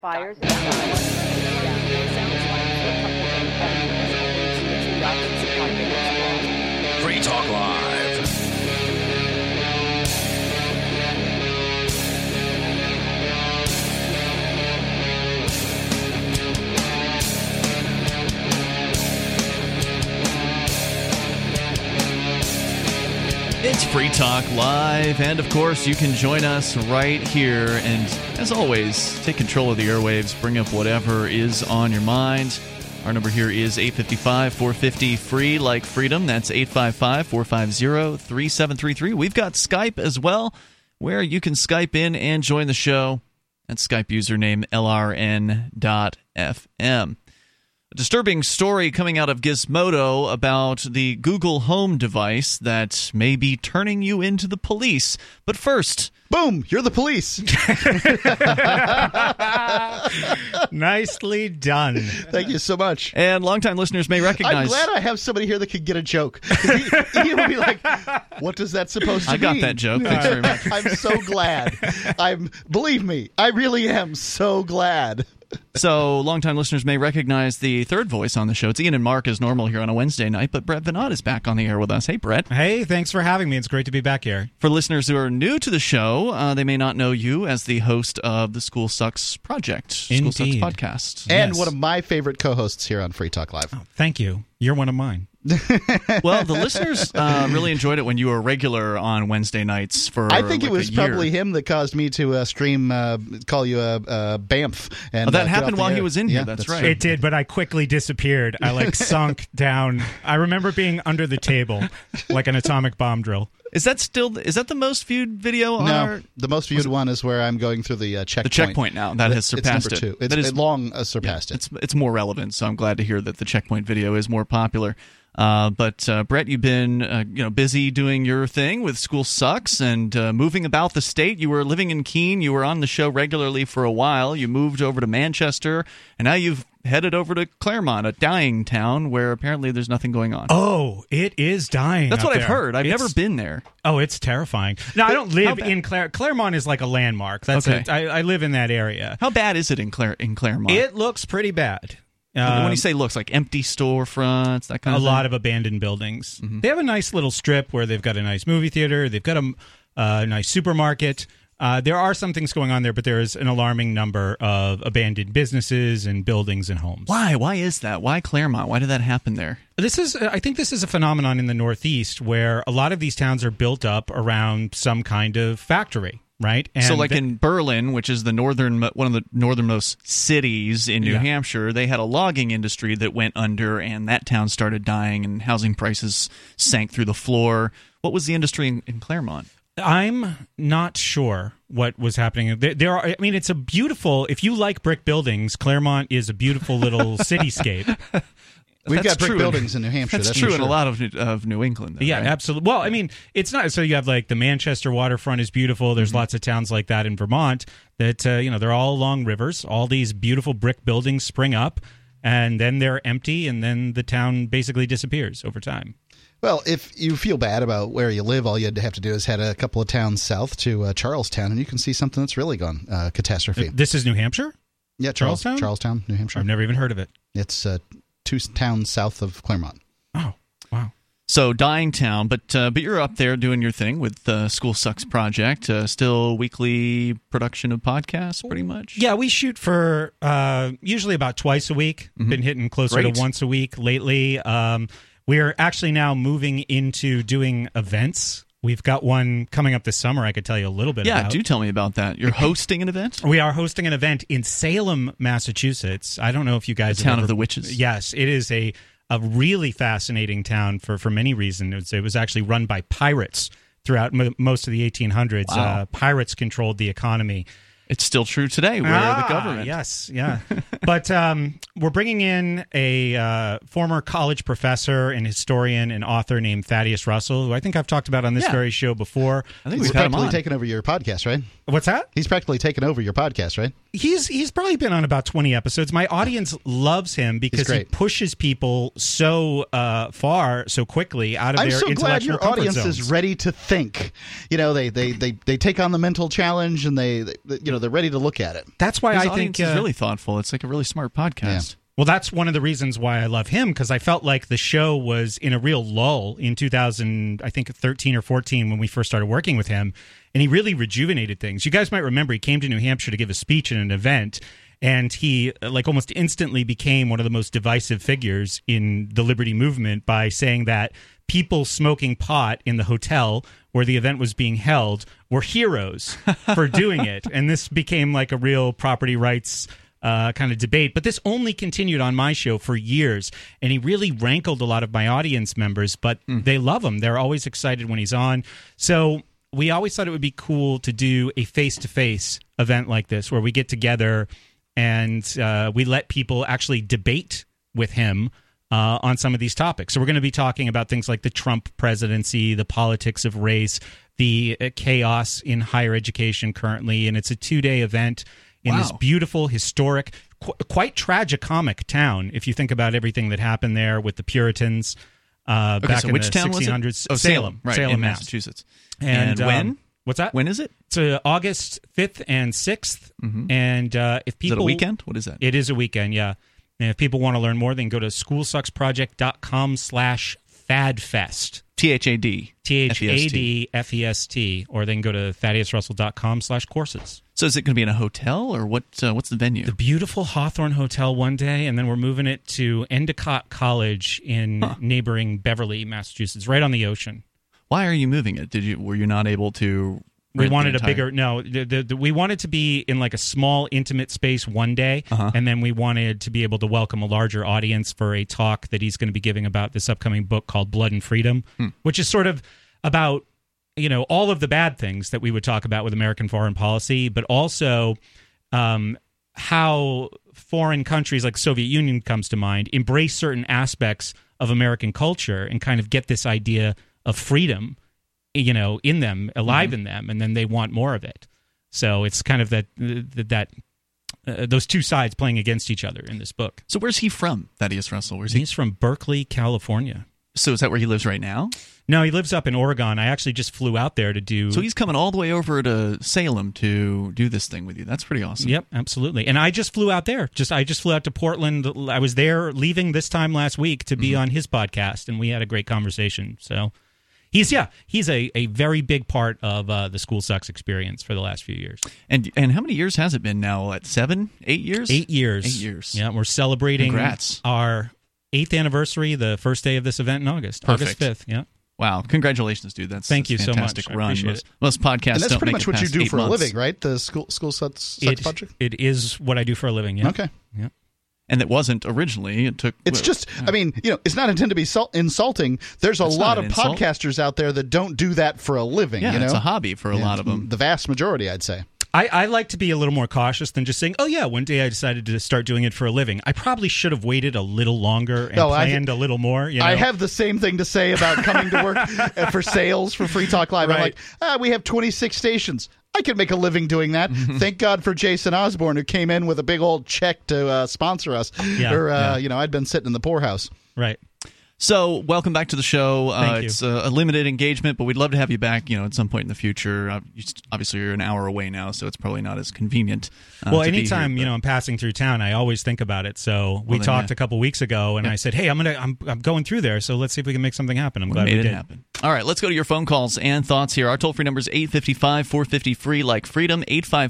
Fires. Free Talk Live. It's Free Talk Live, and of course you can join us right here, and as always, take control of the airwaves, bring up whatever is on your mind. Our number here is 855-450-FREE, like freedom. That's 855-450-3733. We've got Skype as well, where you can Skype in and join the show. That's Skype username LRN.FM. A disturbing story coming out of Gizmodo about the Google Home device that may be turning you into the police. But first... Boom! You're the police! Nicely done. Thank you so much. And longtime listeners may recognize... I'm glad I have somebody here that can get a joke. He will be like, what is that supposed to mean? I got that joke. Thanks very much. I'm so glad. Believe me, I really am so glad. So, longtime listeners may recognize the third voice on the show. It's Ian and Mark as normal here on a Wednesday night, but Brett Veinotte is back on the air with us. Hey, Brett. Hey, thanks for having me. It's great to be back here. For listeners who are new to the show, they may not know you as the host of the School Sucks Project, Indeed. School Sucks Podcast. And one of my favorite co-hosts here on Free Talk Live. Oh, thank you. You're one of mine. Well, the listeners really enjoyed it when you were regular on Wednesday nights for I think like it was a year. probably him that caused me to call you a BAMF. And, that happened while he was in here. That's right. It did, but I quickly disappeared. I sunk down. I remember being under the table like an atomic bomb drill. Is that the most viewed video on our... the most viewed one is where I'm going through the checkpoint. The checkpoint now. That has surpassed it's number it. two. It's long surpassed it. It's more relevant, so I'm glad to hear that the checkpoint video is more popular. But Brett, you've been busy doing your thing with School Sucks and moving about the state. You were living in Keene. You were on the show regularly for a while. You moved over to Manchester, and now you've headed over to Claremont, a dying town where apparently there's nothing going on. Oh, it is dying. That's what I've heard. I've never been there. Oh, it's terrifying. No, I don't live in Claremont. Is like a landmark. That's okay. I live in that area. How bad is it in Claremont? It looks pretty bad. When you say looks, like empty storefronts, that kind of thing? A lot of abandoned buildings. Mm-hmm. They have a nice little strip where they've got a nice movie theater. They've got a nice supermarket. There are some things going on there, but there is an alarming number of abandoned businesses and buildings and homes. Why? Why is that? Why Claremont? Why did that happen there? I think this is a phenomenon in the Northeast where a lot of these towns are built up around some kind of factory. Right, and so like in Berlin, which is one of the northernmost cities in New Hampshire, they had a logging industry that went under, and that town started dying, and housing prices sank through the floor. What was the industry in Claremont? I'm not sure what was happening. There are. I mean, it's a beautiful. If you like brick buildings, Claremont is a beautiful little cityscape. We've got brick buildings in New Hampshire. That's true in a lot of New England. Though, yeah, right? absolutely. Well, I mean, it's not. So you have like the Manchester waterfront is beautiful. There's lots of towns like that in Vermont that they're all along rivers. All these beautiful brick buildings spring up, and then they're empty, and then the town basically disappears over time. Well, if you feel bad about where you live, all you have to do is head a couple of towns south to Charlestown, and you can see something that's really gone catastrophe. This is New Hampshire? Yeah, Charlestown, New Hampshire. I've never even heard of it. It's 2 towns south of Claremont. Oh, wow. So dying town, but you're up there doing your thing with the School Sucks Project. Still weekly production of podcasts, pretty much. Yeah, we shoot for usually about twice a week. Been hitting closer to once a week lately. We're actually now moving into doing events. We've got one coming up this summer I could tell you a little bit about. Yeah, do tell me about that. You're hosting an event? We are hosting an event in Salem, Massachusetts. I don't know if you guys The town of the witches. Yes, it is a really fascinating town for many reasons. It was actually run by pirates throughout most of the 1800s. Wow. Pirates controlled the economy. It's still true today. We're the government. Yes, yeah. But we're bringing in a former college professor and historian and author named Thaddeus Russell, who I think I've talked about on this very show before. I think He's we've had him practically on. taken over your podcast, right? What's that? He's practically taken over your podcast, right? He's probably been on about 20 episodes. My audience loves him because he pushes people so far, so quickly out of I'm their so intellectual glad your comfort audience zones. is ready to think. You know, they take on the mental challenge, and they're ready to look at it. That's why His I audience think is really thoughtful. It's like a really smart podcast. Well, that's one of the reasons why I love him, because I felt like the show was in a real lull in 2013 or 14 when we first started working with him, and he really rejuvenated things. You guys might remember he came to New Hampshire to give a speech in an event, and he almost instantly became one of the most divisive figures in the Liberty movement by saying that people smoking pot in the hotel where the event was being held were heroes for doing it, and this became like a real property rights kind of debate. But this only continued on my show for years, and he really rankled a lot of my audience members, but they love him. They're always excited when he's on. So we always thought it would be cool to do a face-to-face event like this where we get together and we let people actually debate with him on some of these topics. So we're going to be talking about things like the Trump presidency, the politics of race, the chaos in higher education currently, and it's a 2-day event in this beautiful, historic, quite tragicomic town, if you think about everything that happened there with the Puritans back in the 1600s. Oh, Salem. Right, Salem, in Mass. Massachusetts. And when? What's that? When is it? It's August 5th and 6th. And if people... Is it a weekend? What is that? It is a weekend, yeah. And if people want to learn more, they can go to schoolsucksproject.com/fadfest. THAD. THADFEST. Or they can go to thaddeusrussell.com/courses. So is it going to be in a hotel, or what's the venue? The beautiful Hawthorne Hotel one day, and then we're moving it to Endicott College in neighboring Beverly, Massachusetts, right on the ocean. Why are you moving it? Were you not able to? We wanted a bigger. No, we wanted to be in like a small, intimate space one day, and then we wanted to be able to welcome a larger audience for a talk that he's going to be giving about this upcoming book called Blood and Freedom, which is sort of about all of the bad things that we would talk about with American foreign policy, but also how foreign countries like the Soviet Union comes to mind embrace certain aspects of American culture and kind of get this idea of freedom in them, alive in them, and then they want more of it. So it's kind of that those two sides playing against each other in this book. So where's he from, Thaddeus Russell? Where's he? He's from Berkeley, California. So is that where he lives right now? No, he lives up in Oregon. I actually just flew out there to do... So he's coming all the way over to Salem to do this thing with you. That's pretty awesome. Yep, absolutely. And I just flew out there. I just flew out to Portland. I was there leaving this time last week to be on his podcast, and we had a great conversation. So... He's a very big part of the School Sucks experience for the last few years. And how many years has it been now? 7, 8 years? 8 years. 8 years. Yeah, we're celebrating our 8th anniversary, the first day of this event in August. Perfect. August 5th, yeah. Wow, congratulations, dude. Thank you so much. Fantastic run. I appreciate it. Most podcasts And that's don't pretty make much it what you past do 8 for a months. living, right? The School Sucks Project? It is what I do for a living, yeah. Okay. Yeah. And it wasn't originally. It took. It's just, I mean, it's not intended to be insulting. There's a It's lot not of an insult. podcasters out there that don't do that for a living. Yeah, it's a hobby for a lot of them. The vast majority, I'd say. I like to be a little more cautious than just saying, oh, yeah, one day I decided to start doing it for a living. I probably should have waited a little longer and planned a little more. I have the same thing to say about coming to work for sales for Free Talk Live. Right. I'm like, we have 26 stations. I could make a living doing that. Thank God for Jason Osborne, who came in with a big old check to sponsor us. Yeah, I'd been sitting in the poorhouse. Right. So, welcome back to the show. Thank you. It's a limited engagement, but we'd love to have you back, at some point in the future. Obviously, you're an hour away now, so it's probably not as convenient. Well, to be anytime here, I'm passing through town, I always think about it. So we talked a couple weeks ago, and I said, "Hey, I'm going through there, so let's see if we can make something happen." I'm glad we made did. it happen. All right, let's go to your phone calls and thoughts here. Our toll-free number is 855-450-FREE, like freedom,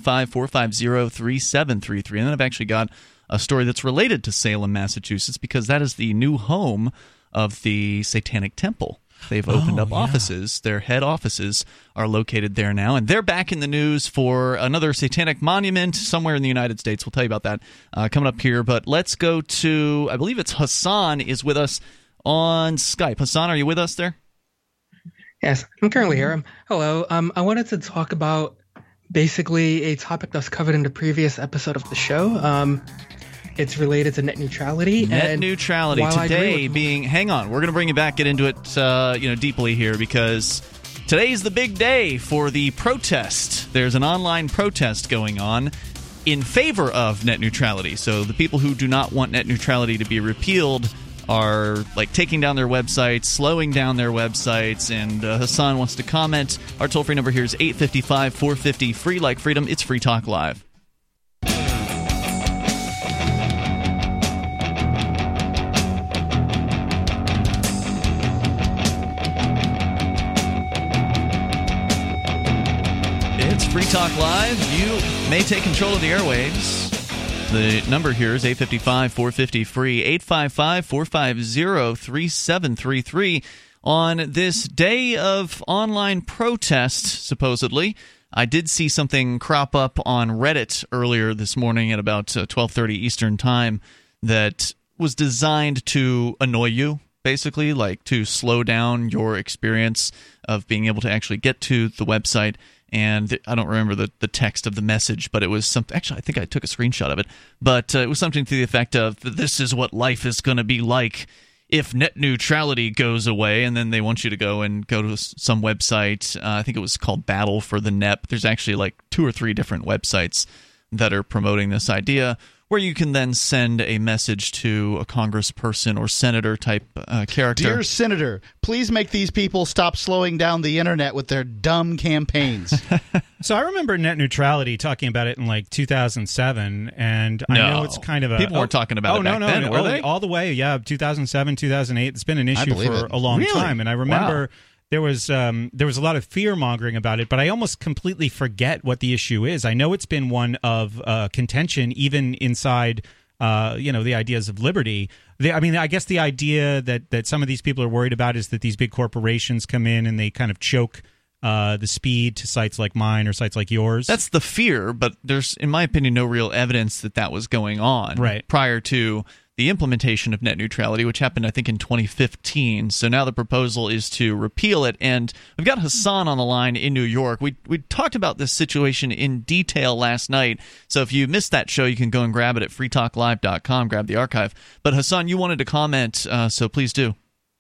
855-450-3733. And then I've actually got a story that's related to Salem, Massachusetts, because that is the new home of the Satanic Temple. They've opened up offices. Their head offices are located there now, and they're back in the news for another satanic monument somewhere in the United States. We'll tell you about that coming up here, but let's go to, I believe it's Hassan is with us on Skype. Hassan, are you with us there? Yes, I'm currently here. Hello. I wanted to talk about basically a topic that's covered in the previous episode of the show. it's related to net neutrality. Net and neutrality while I agree today with- being. Hang on, we're going to bring you back, get into it, deeply here, because today's the big day for the protest. There's an online protest going on in favor of net neutrality. So the people who do not want net neutrality to be repealed are like taking down their websites, slowing down their websites, and Hassan wants to comment. Our toll-free number here is 855-450 free like freedom. It's Free Talk Live. It's Free Talk Live. You may take control of the airwaves. The number here is 855-450-FREE, 855-450-3733. On this day of online protest, supposedly, I did see something crop up on Reddit earlier this morning at about 12:30 Eastern Time that was designed to annoy you, basically, like to slow down your experience of being able to actually get to the website. And I don't remember the text of the message, but it was something. Actually, I think I took a screenshot of it. But it was something to the effect of, this is what life is going to be like if net neutrality goes away. And then they want you to go to some website. I think it was called Battle for the Net. There's actually like 2 or 3 different websites that are promoting this idea, where you can then send a message to a congressperson or senator type character. Dear Senator, please make these people stop slowing down the internet with their dumb campaigns. So I remember net neutrality talking about it in like 2007, and I know it's kind of a... People weren't talking about it back then, were they? All the way, yeah, 2007, 2008. It's been an issue for a long time, and I remember... Wow. There was a lot of fear-mongering about it, but I almost completely forget what the issue is. I know it's been one of contention, even inside, the ideas of liberty. I guess the idea that some of these people are worried about is that these big corporations come in and they kind of choke the speed to sites like mine or sites like yours. That's the fear, but there's, in my opinion, no real evidence that was going on prior to the implementation of net neutrality, which happened, I think, in 2015. So now the proposal is to repeal it. And we've got Hassan on the line in New York. We talked about this situation in detail last night. So if you missed that show, you can go and grab it at freetalklive.com, grab the archive. But Hassan, you wanted to comment, so please do.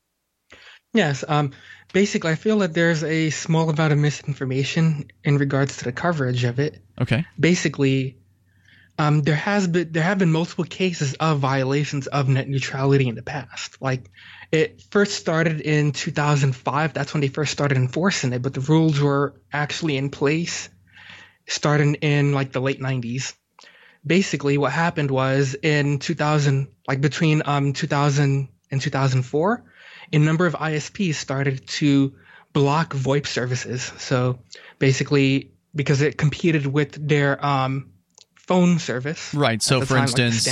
Yes. Basically, I feel that there's a small amount of misinformation in regards to the coverage of it. Okay. Basically, there have been multiple cases of violations of net neutrality in the past. Like, it first started in 2005. That's when they first started enforcing it, but the rules were actually in place starting in like the late 90s. Basically, what happened was in 2000, like between 2000 and 2004, a number of ISPs started to block VoIP services. So basically, because it competed with their phone service. Right. So, for instance,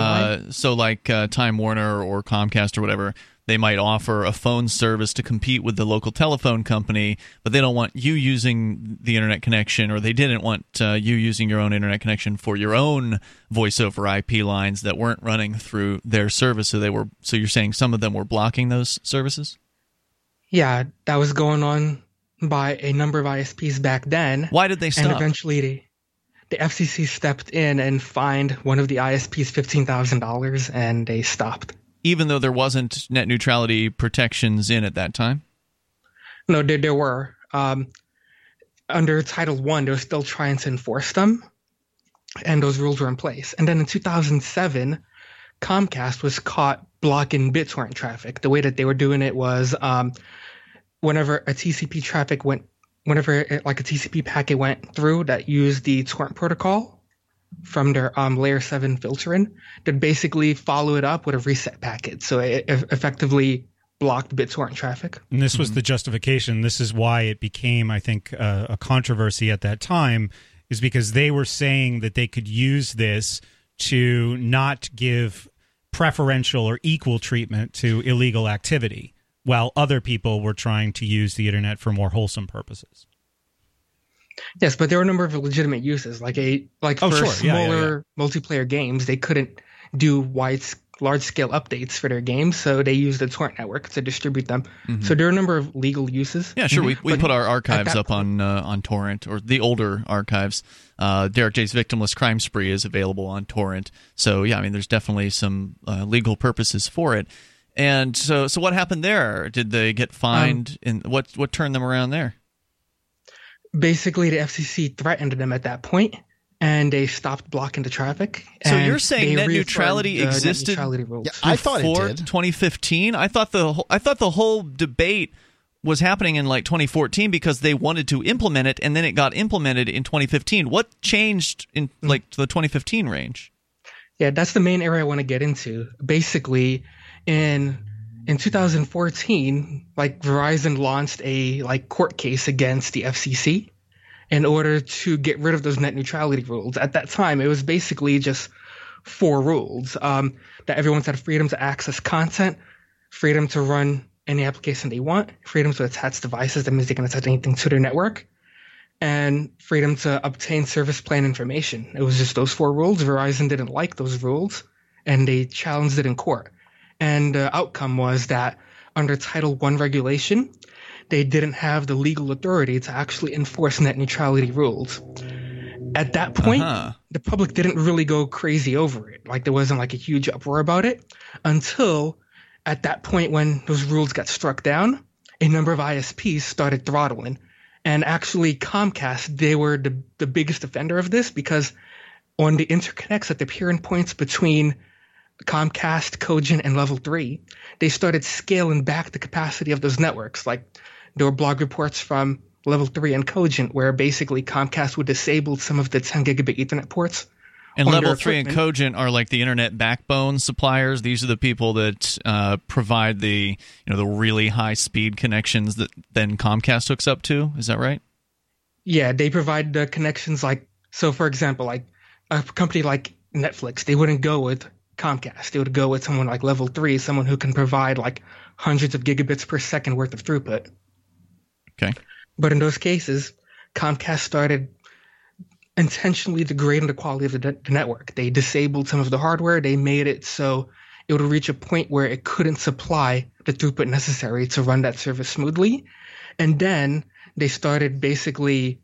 Time Warner or Comcast or whatever, they might offer a phone service to compete with the local telephone company, but they don't want you using the internet connection, or they didn't want you using your own internet connection for your own voice over IP lines that weren't running through their service. So you're saying some of them were blocking those services? Yeah, that was going on by a number of ISPs back then. Why did they stop? And eventually the FCC stepped in and fined one of the ISPs $15,000, and they stopped. Even though there wasn't net neutrality protections in at that time? No, there were. Under Title I, they were still trying to enforce them, and those rules were in place. And then in 2007, Comcast was caught blocking BitTorrent traffic. The way that they were doing it was whenever a TCP packet went through that used the torrent protocol from their layer 7 filtering, they'd basically follow it up with a reset packet. So it effectively blocked BitTorrent traffic. And this was the justification. This is why it became, I think, a controversy at that time, is because they were saying that they could use this to not give preferential or equal treatment to illegal activity, while other people were trying to use the internet for more wholesome purposes. Yes, but there were a number of legitimate uses. Smaller multiplayer games, they couldn't do wide large-scale updates for their games, so they use the torrent network to distribute them. So there are a number of legal uses. Yeah, sure. We put our archives up on torrent, or the older archives. Derek J's Victimless Crime Spree is available on torrent. So yeah, I mean, there's definitely some legal purposes for it. And so what happened there? Did they get fined? And what turned them around there? Basically, the FCC threatened them at that point, and they stopped blocking the traffic. So you're saying net neutrality existed I thought before it did. 2015? I thought the whole debate was happening in like 2014 because they wanted to implement it, and then it got implemented in 2015. What changed in like the 2015 range? Yeah, that's the main area I want to get into. Basically, in 2014, like Verizon launched a court case against the FCC in order to get rid of those net neutrality rules. At that time, it was basically just 4 rules: that everyone's had freedom to access content, freedom to run any application they want, freedom to attach devices, that means they can attach anything to their network, and freedom to obtain service plan information. It was just those 4 rules. Verizon didn't like those rules, and they challenged it in court. And the outcome was that under Title I regulation, they didn't have the legal authority to actually enforce net neutrality rules. At that point, the public didn't really go crazy over it. Like, there wasn't like a huge uproar about it until at that point when those rules got struck down, a number of ISPs started throttling. And actually Comcast, they were the biggest offender of this, because on the interconnects at the peering points between Comcast, Cogent, and Level 3, they started scaling back the capacity of those networks. Like, there were blog reports from Level 3 and Cogent where basically Comcast would disable some of the 10 gigabit Ethernet ports. And Level 3 and Cogent are like the internet backbone suppliers. These are the people that provide the really high speed connections that then Comcast hooks up to. Is that right? Yeah, they provide the connections. So for example, like a company like Netflix, they wouldn't go with Comcast. They would go with someone like Level 3, someone who can provide like hundreds of gigabits per second worth of throughput. Okay. But in those cases, Comcast started intentionally degrading the quality of the network. They disabled some of the hardware. They made it so it would reach a point where it couldn't supply the throughput necessary to run that service smoothly. And then they started basically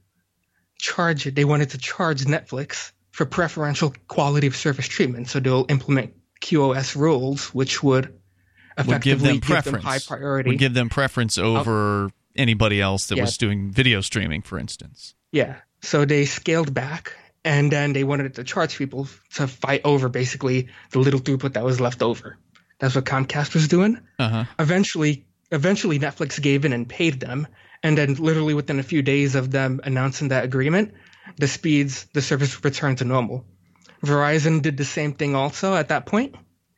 they wanted to charge Netflix for preferential quality of service treatment. So they'll implement QoS rules, which would effectively give them high priority. Would give them preference over anybody else that was doing video streaming, for instance. Yeah. So they scaled back, and then they wanted to charge people to fight over basically the little throughput that was left over. That's what Comcast was doing. Eventually Netflix gave in and paid them, and then literally within a few days of them announcing that agreement, the service returned to normal. Verizon did the same thing also at that point,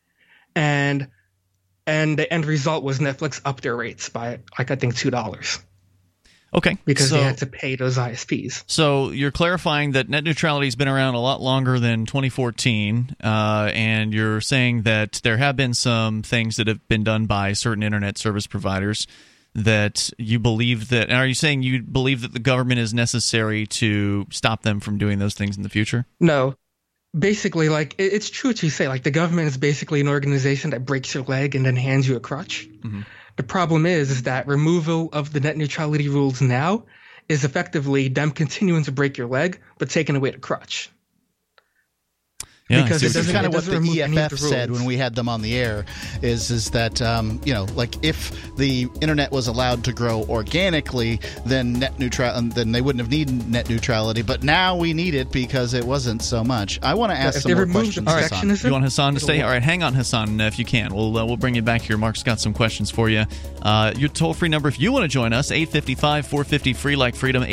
and the end result was Netflix upped their rates by I think $2. Okay. Because they had to pay those ISPs. So you're clarifying that net neutrality has been around a lot longer than 2014, and you're saying that there have been some things that have been done by certain internet service providers that you believe that – are you saying you believe that the government is necessary to stop them from doing those things in the future? No. Basically, it's true what you say. The government is basically an organization that breaks your leg and then hands you a crutch. Mm-hmm. The problem is that removal of the net neutrality rules now is effectively them continuing to break your leg, but taking away the crutch. Yeah, because this is kind of what the EFF said when we had them on the air, is that if the internet was allowed to grow organically, then then they wouldn't have needed net neutrality. But now we need it because it wasn't so much. I want to ask some more questions. All right, you want Hassan to stay? All right, hang on, Hassan, if you can. We'll bring you back here. Mark's got some questions for you. Your toll-free number, if you want to join us, 855-450-FREE like freedom,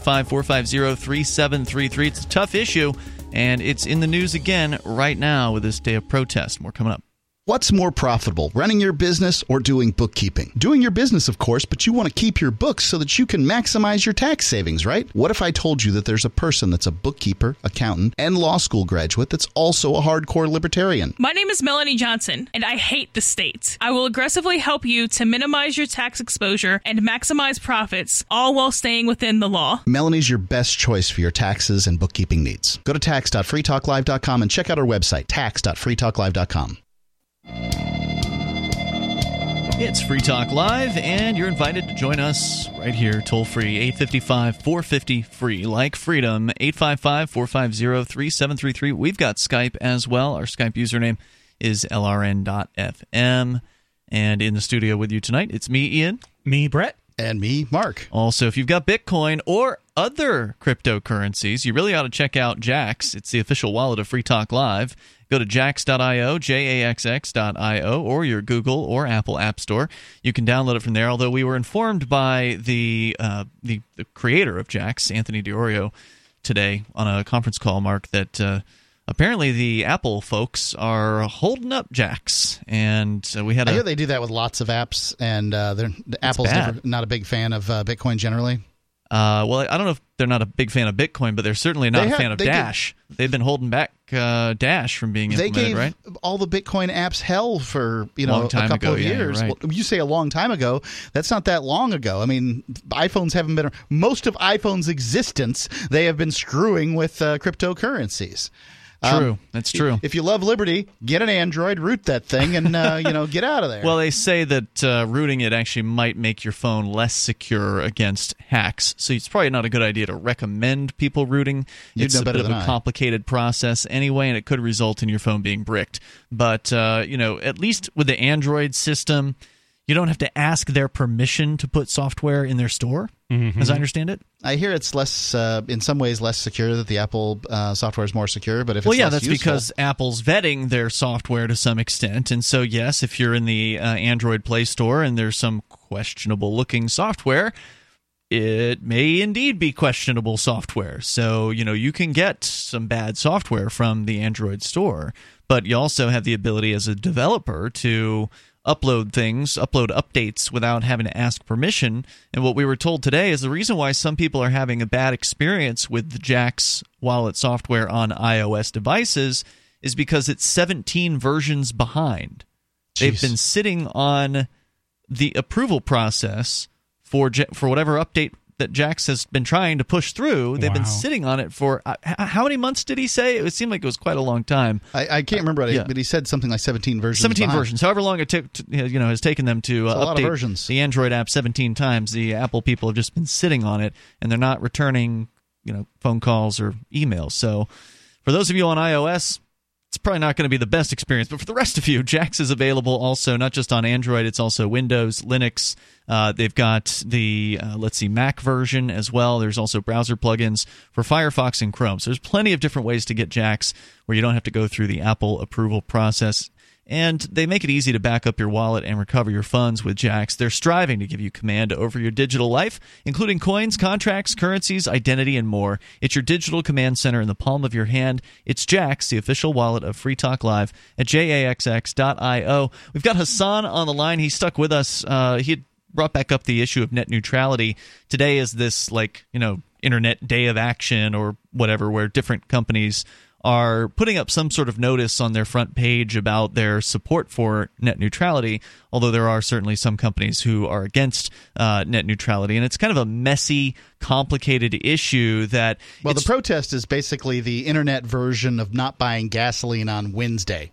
855-450-3733. It's a tough issue. And it's in the news again right now with this day of protest. More coming up. What's more profitable, running your business or doing bookkeeping? Doing your business, of course, but you want to keep your books so that you can maximize your tax savings, right? What if I told you that there's a person that's a bookkeeper, accountant, and law school graduate that's also a hardcore libertarian? My name is Melanie Johnson, and I hate the state. I will aggressively help you to minimize your tax exposure and maximize profits, all while staying within the law. Melanie's your best choice for your taxes and bookkeeping needs. Go to tax.freetalklive.com and check out our website, tax.freetalklive.com. It's Free Talk Live, and you're invited to join us right here, toll-free, 855-450-FREE, like freedom, 855-450-3733. We've got Skype as well. Our Skype username is lrn.fm. And in the studio with you tonight, it's me, Ian. Me, Brett. And me, Mark. Also, if you've got Bitcoin or other cryptocurrencies, you really ought to check out Jaxx. It's the official wallet of Free Talk Live. Go to jaxx.io, jaxx.io, or your Google or Apple App Store. You can download it from there, although we were informed by the creator of Jaxx, Anthony Diorio, today on a conference call, Mark, that apparently the Apple folks are holding up Jaxx. And I hear they do that with lots of apps, and Apple's not a big fan of Bitcoin generally. Well, I don't know if they're not a big fan of Bitcoin, but they're certainly not a fan of Dash. They've been holding back Dash from being implemented, right? They gave all the Bitcoin apps hell for a couple of years. Right. Well, you say a long time ago. That's not that long ago. I mean, iPhones haven't been – most of iPhone's existence, they have been screwing with cryptocurrencies. True. That's true. If you love liberty, get an Android, root that thing, and get out of there. Well, they say that rooting it actually might make your phone less secure against hacks. So it's probably not a good idea to recommend people rooting. It's a bit of a complicated process anyway, and it could result in your phone being bricked. But at least with the Android system, you don't have to ask their permission to put software in their store, as I understand it. I hear it's less, in some ways, less secure, that the Apple software is more secure. But if that's because Apple's vetting their software to some extent. And so, yes, if you're in the Android Play Store and there's some questionable-looking software, it may indeed be questionable software. So, you can get some bad software from the Android store. But you also have the ability as a developer to upload updates without having to ask permission. And what we were told today is the reason why some people are having a bad experience with the Jaxx wallet software on iOS devices is because it's 17 versions behind. Jeez. They've been sitting on the approval process for whatever update that Jaxx has been trying to push through. They've been sitting on it for how many months did he say? It seemed like it was quite a long time. I can't remember, but he said something like 17 versions. 17 versions. However long it took, has taken them to update the Android app 17 times. The Apple people have just been sitting on it, and they're not returning, phone calls or emails. So, for those of you on iOS, it's probably not going to be the best experience, but for the rest of you, Jaxx is available also not just on Android, it's also Windows, Linux. They've got the, Mac version as well. There's also browser plugins for Firefox and Chrome. So there's plenty of different ways to get Jaxx where you don't have to go through the Apple approval process. And they make it easy to back up your wallet and recover your funds with Jaxx. They're striving to give you command over your digital life, including coins, contracts, currencies, identity, and more. It's your digital command center in the palm of your hand. It's Jaxx, the official wallet of Free Talk Live at jaxx.io. We've got Hassan on the line. He stuck with us. He had brought back up the issue of net neutrality. Today is this, Internet Day of Action or whatever, where different companies are putting up some sort of notice on their front page about their support for net neutrality, although there are certainly some companies who are against net neutrality. And it's kind of a messy, complicated issue that... Well, the protest is basically the internet version of not buying gasoline on Wednesday.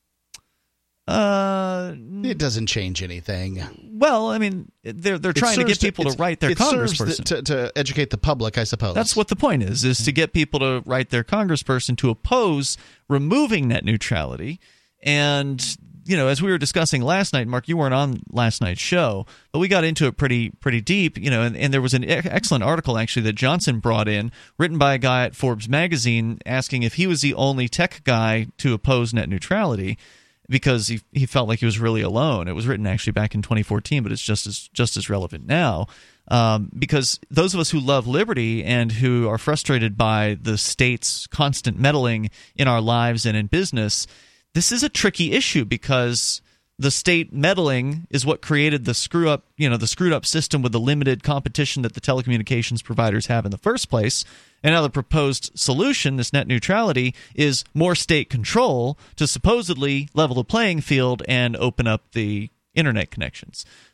It doesn't change anything. Well, I mean, they're trying to get people to write their congressperson. To educate the public, I suppose. That's what the point is to get people to write their congressperson to oppose removing net neutrality. And, as we were discussing last night, Mark, you weren't on last night's show, but we got into it pretty deep, and there was an excellent article, actually, that Johnson brought in, written by a guy at Forbes magazine, asking if he was the only tech guy to oppose net neutrality, because he felt like he was really alone. It was written actually back in 2014, but it's just as relevant now. Because those of us who love liberty and who are frustrated by the state's constant meddling in our lives and in business, this is a tricky issue because the state meddling is what created the screwed up system with the limited competition that the telecommunications providers have in the first place. And now the proposed solution, this net neutrality, is more state control to supposedly level the playing field and open up the internet connections.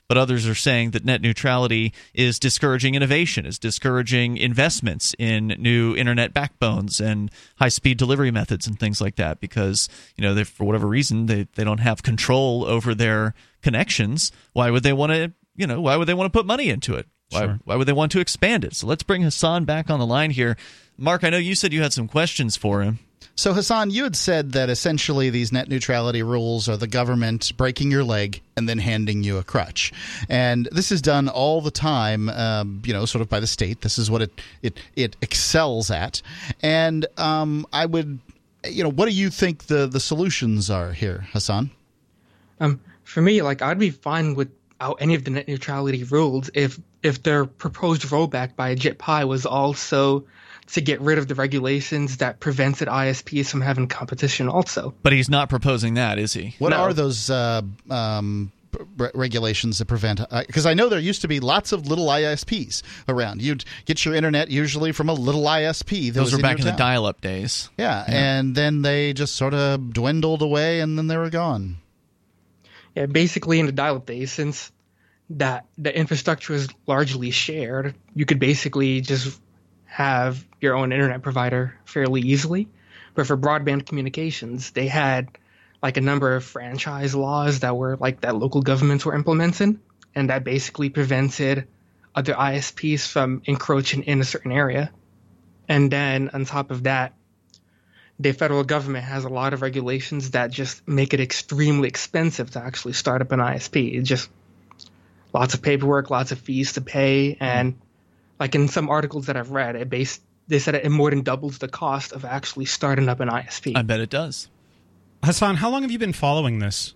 But others are saying that net neutrality is discouraging innovation, is discouraging investments in new internet backbones and high-speed delivery methods and things like that because, they, for whatever reason, they don't have control over their connections. Why would they want to put money into it? Why would they want to expand it? So let's bring Hassan back on the line here. Mark, I know you said you had some questions for him. So, Hassan, you had said that essentially these net neutrality rules are the government breaking your leg and then handing you a crutch. And this is done all the time, sort of by the state. This is what it excels at. And I would, what do you think the solutions are here, Hassan? For me, I'd be fine without any of the net neutrality rules if their proposed rollback by Ajit Pai was also to get rid of the regulations that prevented ISPs from having competition also. But he's not proposing that, is he? What are those regulations that prevent... Because I know there used to be lots of little ISPs around. You'd get your internet usually from a little ISP. Those were back in the dial-up days. Yeah, and then they just sort of dwindled away, and then they were gone. Yeah, basically in the dial-up days, since that the infrastructure was largely shared, you could basically just have your own internet provider fairly easily. But for broadband communications, they had a number of franchise laws that were that local governments were implementing, and that basically prevented other ISPs from encroaching in a certain area. And then on top of that, the federal government has a lot of regulations that just make it extremely expensive to actually start up an ISP. It's just lots of paperwork, lots of fees to pay, and in some articles that I've read, they said it more than doubles the cost of actually starting up an ISP. I bet it does. Hassan, how long have you been following this?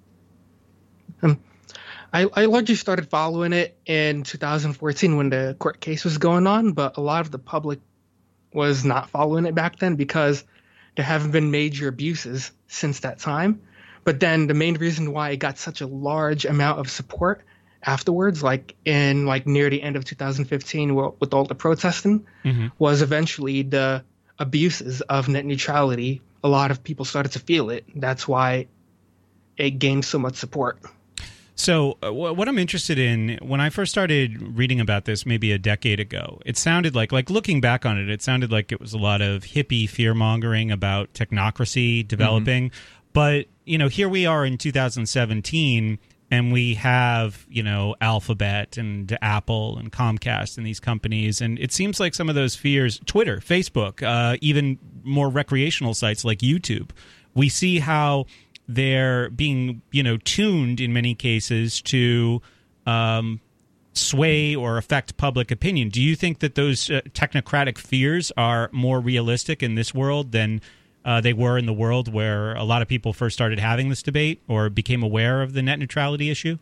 I largely started following it in 2014 when the court case was going on, but a lot of the public was not following it back then because there haven't been major abuses since that time. But then the main reason why it got such a large amount of support afterwards, in near the end of 2015 with all the protesting, was eventually the abuses of net neutrality. A lot of people started to feel it. That's why it gained so much support. So what I'm interested in, when I first started reading about this maybe a decade ago, it sounded like looking back on it, it sounded like it was a lot of hippie fear-mongering about technocracy developing. But, here we are in 2017, and we have, Alphabet and Apple and Comcast and these companies. And it seems like some of those fears, Twitter, Facebook, even more recreational sites like YouTube, we see how they're being, tuned in many cases to sway or affect public opinion. Do you think that those technocratic fears are more realistic in this world than they were in the world where a lot of people first started having this debate or became aware of the net neutrality issue?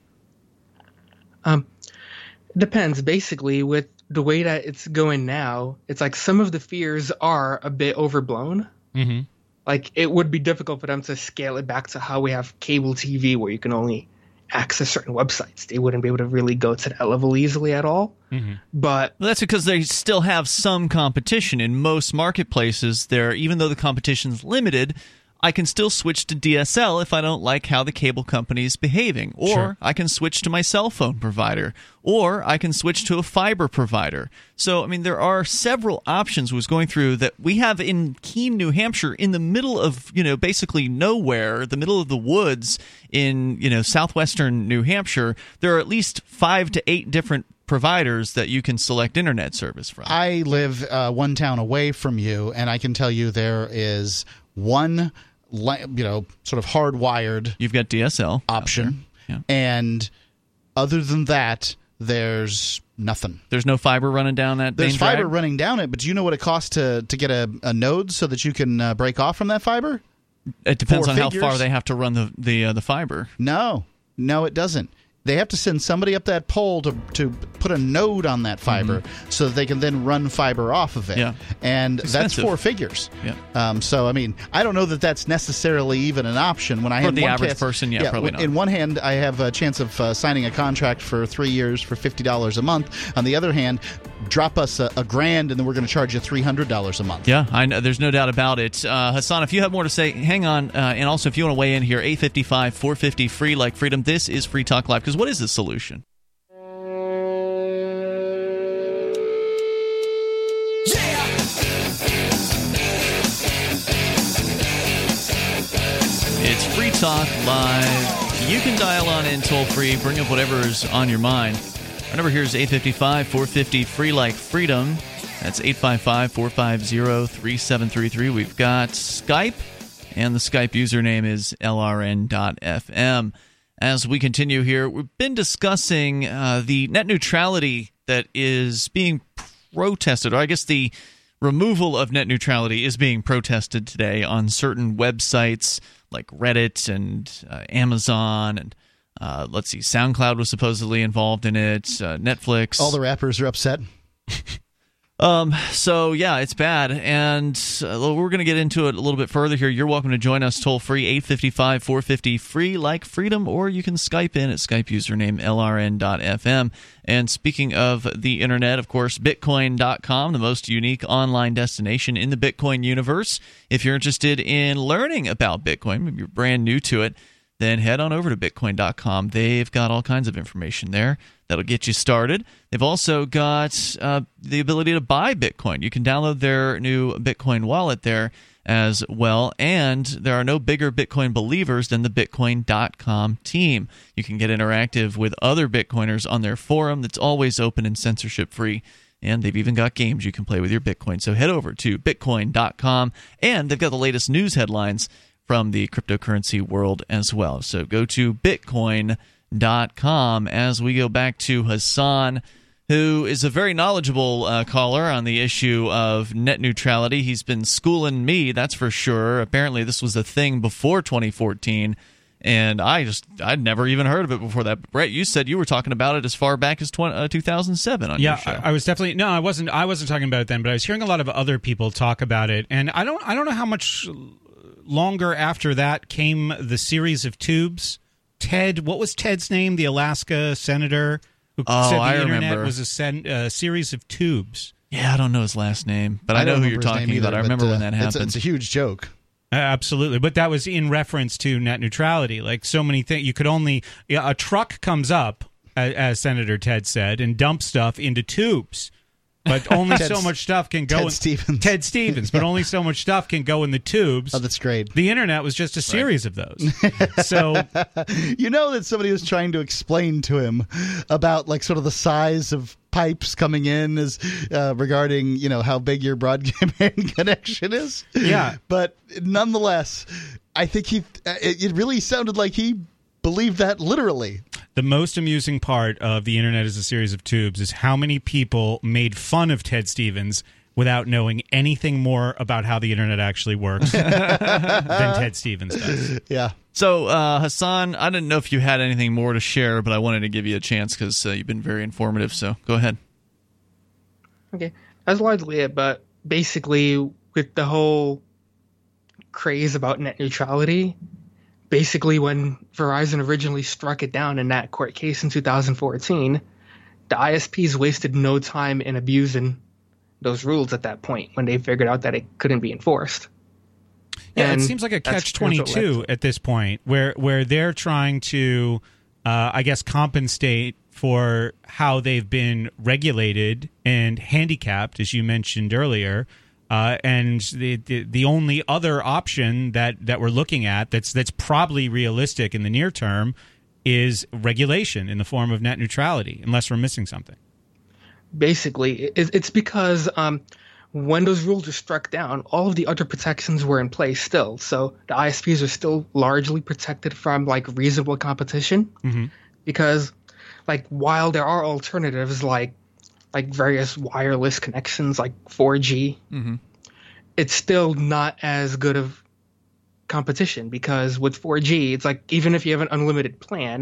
Depends. Basically, with the way that it's going now, it's some of the fears are a bit overblown. Mm-hmm. It would be difficult for them to scale it back to how we have cable TV where you can only access certain websites. They wouldn't be able to really go to that level easily at all. Mm-hmm. But that's because they still have some competition in most marketplaces. Even though the competition's limited, I can still switch to DSL if I don't like how the cable company is behaving. Or Sure. I can switch to my cell phone provider. Or I can switch to a fiber provider. So, there are several options was going through that we have in Keene, New Hampshire, in the middle of, basically nowhere, the middle of the woods in, southwestern New Hampshire. There are at least 5 to 8 different providers that you can select internet service from. I live one town away from you, and I can tell you there is one sort of hardwired You've got DSL option, yeah. And other than that, there's nothing. There's no fiber running down that. There's main fiber drag? running down it, but do you know what it costs to get a node so that you can break off from that fiber? It depends on how figures? far they have to run the fiber. No, it doesn't. They have to send somebody up that pole to put a node on that fiber so that they can then run fiber off of it. Yeah. And It's that's expensive. 4 figures. Yeah. So, I mean, I don't know that that's necessarily even an option. When I For had the one average case- person, probably not. In one hand, I have a chance of signing a contract for 3 years for $50 a month. On the other hand, drop us a $1,000 and then we're going to charge you $300 a month. Yeah, I know. There's no doubt about it. Hassan, if you have more to say, hang on. And also, if you want to weigh in here, 855-450 free like freedom. This is Free Talk Live. Because what is the solution? It's Free Talk Live. You can dial on in toll free. Bring up whatever's on your mind. Our number here is 855-450 free like freedom. That's 855-450-3733. We've got Skype, and the Skype username is LRN.FM. As we continue here, we've been discussing the net neutrality that is being protested, or I guess the removal of net neutrality is being protested today on certain websites like Reddit and Amazon, and let's see, SoundCloud was supposedly involved in it, Netflix. All the rappers are upset. So yeah, it's bad, and we're going to get into it a little bit further here. You're welcome to join us toll free, 855-450 free like freedom, or you can Skype in at Skype username LRN.FM. And speaking of the internet, of course, Bitcoin.com, the most unique online destination in the Bitcoin universe. If you're interested in learning about Bitcoin, maybe you're brand new to it, then head on over to Bitcoin.com. They've got all kinds of information there that'll get you started. They've also got the ability to buy Bitcoin. You can download their new Bitcoin wallet there as well, and there are no bigger Bitcoin believers than the Bitcoin.com team. You can get interactive with other Bitcoiners on their forum that's always open and censorship-free, and they've even got games you can play with your Bitcoin. So head over to Bitcoin.com, and they've got the latest news headlines from the cryptocurrency world as well. So go to Bitcoin.com as we go back to Hassan, who is a very knowledgeable caller on the issue of net neutrality. He's been schooling me, that's for sure. Apparently this was a thing before 2014, and I'd never even heard of it before that. But Brett, you said you were talking about it as far back as 2007 on your show. I was definitely I wasn't talking about it then, but I was hearing a lot of other people talk about it, and I don't know how much longer after that came the series of tubes. What was Ted's name? The Alaska senator who said the internet was a series of tubes. Yeah, I don't know his last name, but I know who you're talking about. I remember when that happened. It's a huge joke. Absolutely, but that was in reference to net neutrality. Like so many things, you could only a truck comes up, as Senator Ted said, and dumps stuff into tubes. But only so much stuff can go Ted Stevens, but only so much stuff can go in the tubes. Oh, that's great. The internet was just a series of those. So you know that somebody was trying to explain to him about like sort of the size of pipes coming in as regarding, you know, how big your broadband connection is. Yeah. But nonetheless, I think it really sounded like he believed that literally. The most amusing part of the internet as a series of tubes is how many people made fun of Ted Stevens without knowing anything more about how the internet actually works than Ted Stevens does. Yeah. So, Hassan, I didn't know if you had anything more to share, but I wanted to give you a chance because you've been very informative, so go ahead. Okay. That's largely it, but basically with the whole craze about net neutrality, basically when Verizon originally struck it down in that court case in 2014, the ISPs wasted no time in abusing those rules at that point when they figured out that it couldn't be enforced. Yeah, and it seems like a catch-22 at this point where they're trying to, I guess, compensate for how they've been regulated and handicapped, as you mentioned earlier. And the only other option that we're looking at that's probably realistic in the near term is regulation in the form of net neutrality, unless we're missing something. Basically, it's because when those rules were struck down, all of the other protections were in place still. So the ISPs are still largely protected from like reasonable competition, because like while there are alternatives like various wireless connections like 4G, it's still not as good of competition, because with 4G, it's like even if you have an unlimited plan,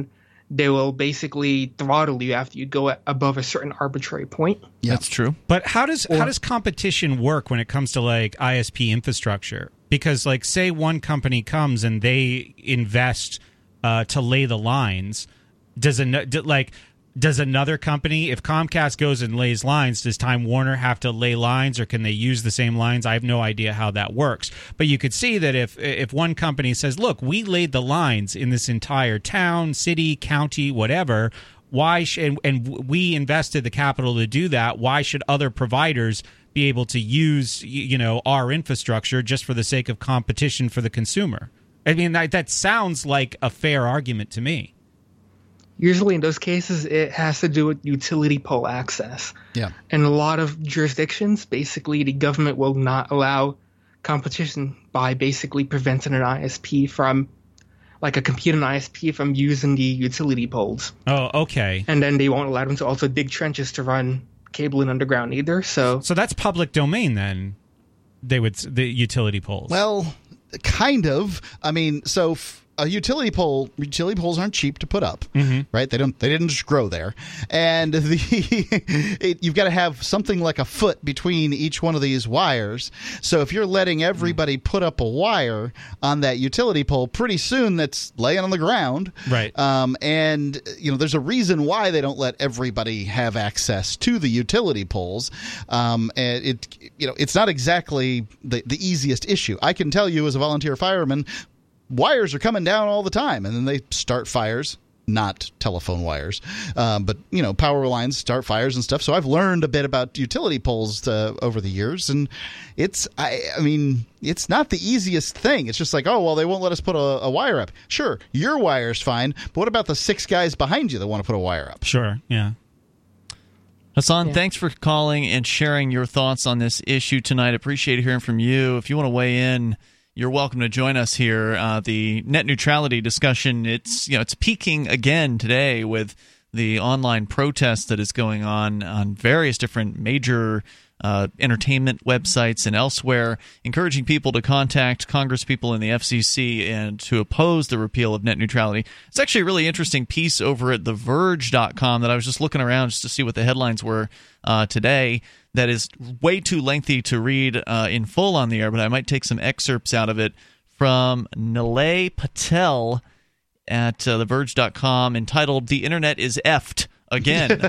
they will basically throttle you after you go above a certain arbitrary point. Yeah, that's true. But how does competition work when it comes to like ISP infrastructure? Because like say one company comes and they invest to lay the lines, does another company, if Comcast goes and lays lines, does Time Warner have to lay lines, or can they use the same lines? I have no idea how that works. But you could see that if one company says, look, we laid the lines in this entire town, city, county, whatever, and we invested the capital to do that, why should other providers be able to use our infrastructure just for the sake of competition for the consumer? I mean, that sounds like a fair argument to me. Usually in those cases, it has to do with utility pole access. Yeah. In a lot of jurisdictions, basically the government will not allow competition by basically preventing an ISP from, like a competing ISP, from using the utility poles. Oh, okay. And then they won't allow them to also dig trenches to run cable and underground either. So that's public domain then, the utility poles. Well, kind of. I mean, so a utility poles aren't cheap to put up, right? They didn't just grow there, and you've got to have something like a foot between each one of these wires. So if you're letting everybody put up a wire on that utility pole, pretty soon that's laying on the ground, right? And there's a reason why they don't let everybody have access to the utility poles. And it's not exactly the easiest issue. I can tell you as a volunteer fireman, wires are coming down all the time, and then they start fires. Not telephone wires, but power lines start fires and stuff. So I've learned a bit about utility poles over the years, and it's not the easiest thing. It's just like, oh well, they won't let us put a wire up. Sure, your wire's fine, but what about the 6 guys behind you that want to put a wire up? Sure, yeah. Hassan, thanks for calling and sharing your thoughts on this issue tonight. Appreciate hearing from you. If you want to weigh in, you're welcome to join us here. The net neutrality discussion, it's peaking again today with the online protest that is going on various different major entertainment websites and elsewhere, encouraging people to contact congresspeople in the FCC and to oppose the repeal of net neutrality. It's actually a really interesting piece over at TheVerge.com that I was just looking around just to see what the headlines were today. That is way too lengthy to read in full on the air, but I might take some excerpts out of it from Nilay Patel at TheVerge.com entitled "The Internet is Effed Again."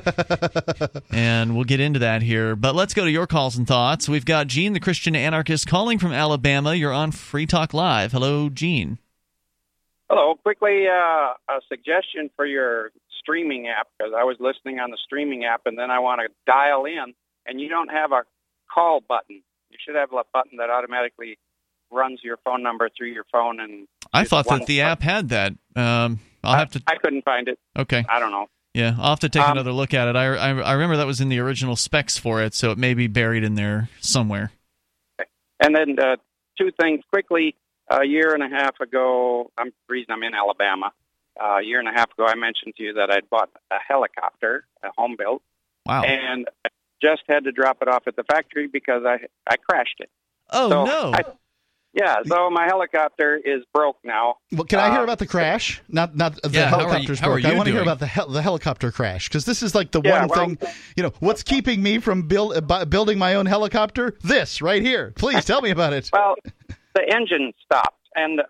And we'll get into that here. But let's go to your calls and thoughts. We've got Gene, the Christian anarchist, calling from Alabama. You're on Free Talk Live. Hello, Gene. Hello. Quickly, a suggestion for your streaming app, because I was listening on the streaming app, and then I want to dial in. And you don't have a call button. You should have a button that automatically runs your phone number through your phone. And I thought that the app had that. I couldn't find it. Okay. I don't know. Yeah, I'll have to take another look at it. I remember that was in the original specs for it, so it may be buried in there somewhere. Okay. And then 2 things quickly. A year and a half ago, the reason I'm in Alabama, a year and a half ago, I mentioned to you that I'd bought a helicopter, a home built. Wow. And just had to drop it off at the factory because I crashed it. Oh, so no. So my helicopter is broke now. Well, can I hear about the crash? Not the helicopter's broke. I want to hear about the helicopter crash, because this is like the one thing, what's keeping me from building my own helicopter? This right here. Please tell me about it. Well, the engine stopped, and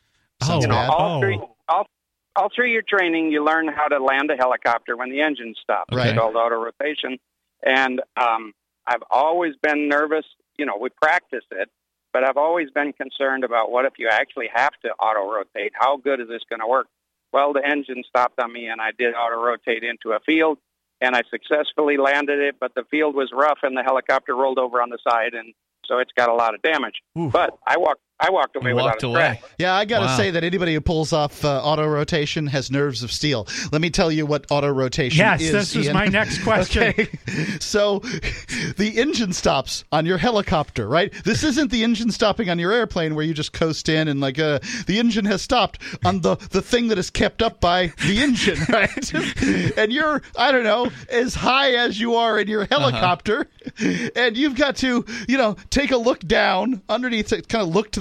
all through your training, you learn how to land a helicopter when the engine stops. Right. It's called auto rotation. And I've always been nervous. We practice it, but I've always been concerned about what if you actually have to auto-rotate? How good is this going to work? Well, the engine stopped on me, and I did auto-rotate into a field, and I successfully landed it, but the field was rough, and the helicopter rolled over on the side, and so it's got a lot of damage. Oof. But I walked away without a scratch. Yeah, I got to say that anybody who pulls off auto rotation has nerves of steel. Let me tell you what auto rotation is. Yes, this was my next question. Okay. So the engine stops on your helicopter, right? This isn't the engine stopping on your airplane where you just coast in and the engine has stopped on the thing that is kept up by the engine, right? And you're, I don't know, as high as you are in your helicopter, and you've got to, take a look down underneath it, kind of look to the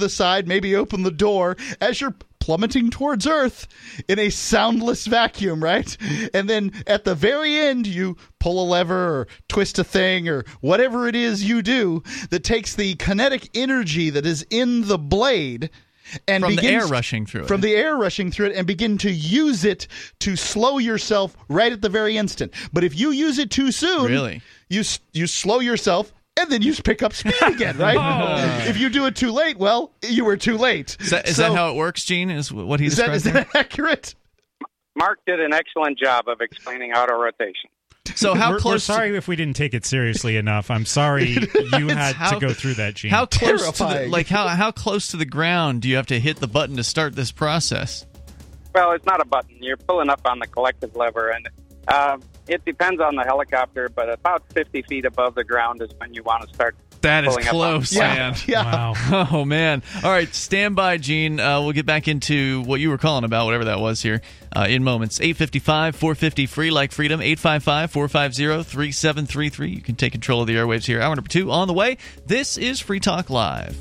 aside, maybe open the door as you're plummeting towards Earth in a soundless vacuum, right? And then at the very end, you pull a lever or twist a thing or whatever it is you do that takes the kinetic energy that is in the blade and from the air rushing through it, and begin to use it to slow yourself right at the very instant. But if you use it too soon, you slow yourself. And then you pick up speed again, right? If you do it too late, well, you were too late. Is that how it works, Gene? Is what he's describing? Is that accurate? Mark did an excellent job of explaining auto-rotation. So we're sorry if we didn't take it seriously enough. I'm sorry you had to go through that, Gene. How close how close to the ground do you have to hit the button to start this process? Well, it's not a button. You're pulling up on the collective lever, and it depends on the helicopter, but about 50 feet above the ground is when you want to start. That is close, man. Yeah. Wow. Oh, man. All right, stand by, Gene. We'll get back into what you were calling about, whatever that was here, in moments. 855-450 free like freedom, 855-450-3733. You can take control of the airwaves here. Hour number 2 on the way. This is Free Talk Live.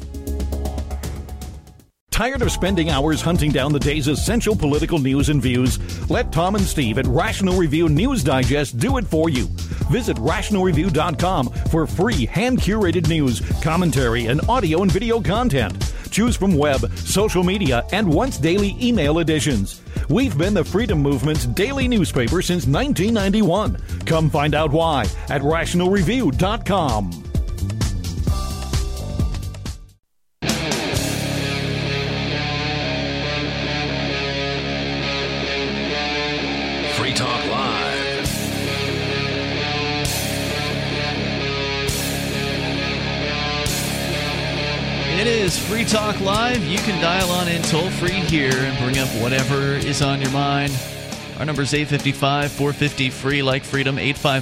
Tired of spending hours hunting down the day's essential political news and views? Let Tom and Steve at Rational Review News Digest do it for you. Visit rationalreview.com for free hand-curated news, commentary, and audio and video content. Choose from web, social media, and once daily email editions. We've been the Freedom Movement's daily newspaper since 1991. Come find out why at rationalreview.com. Free Talk Live. It is Free Talk Live. You can dial on in toll-free here and bring up whatever is on your mind. Our number is 855-450 free like freedom,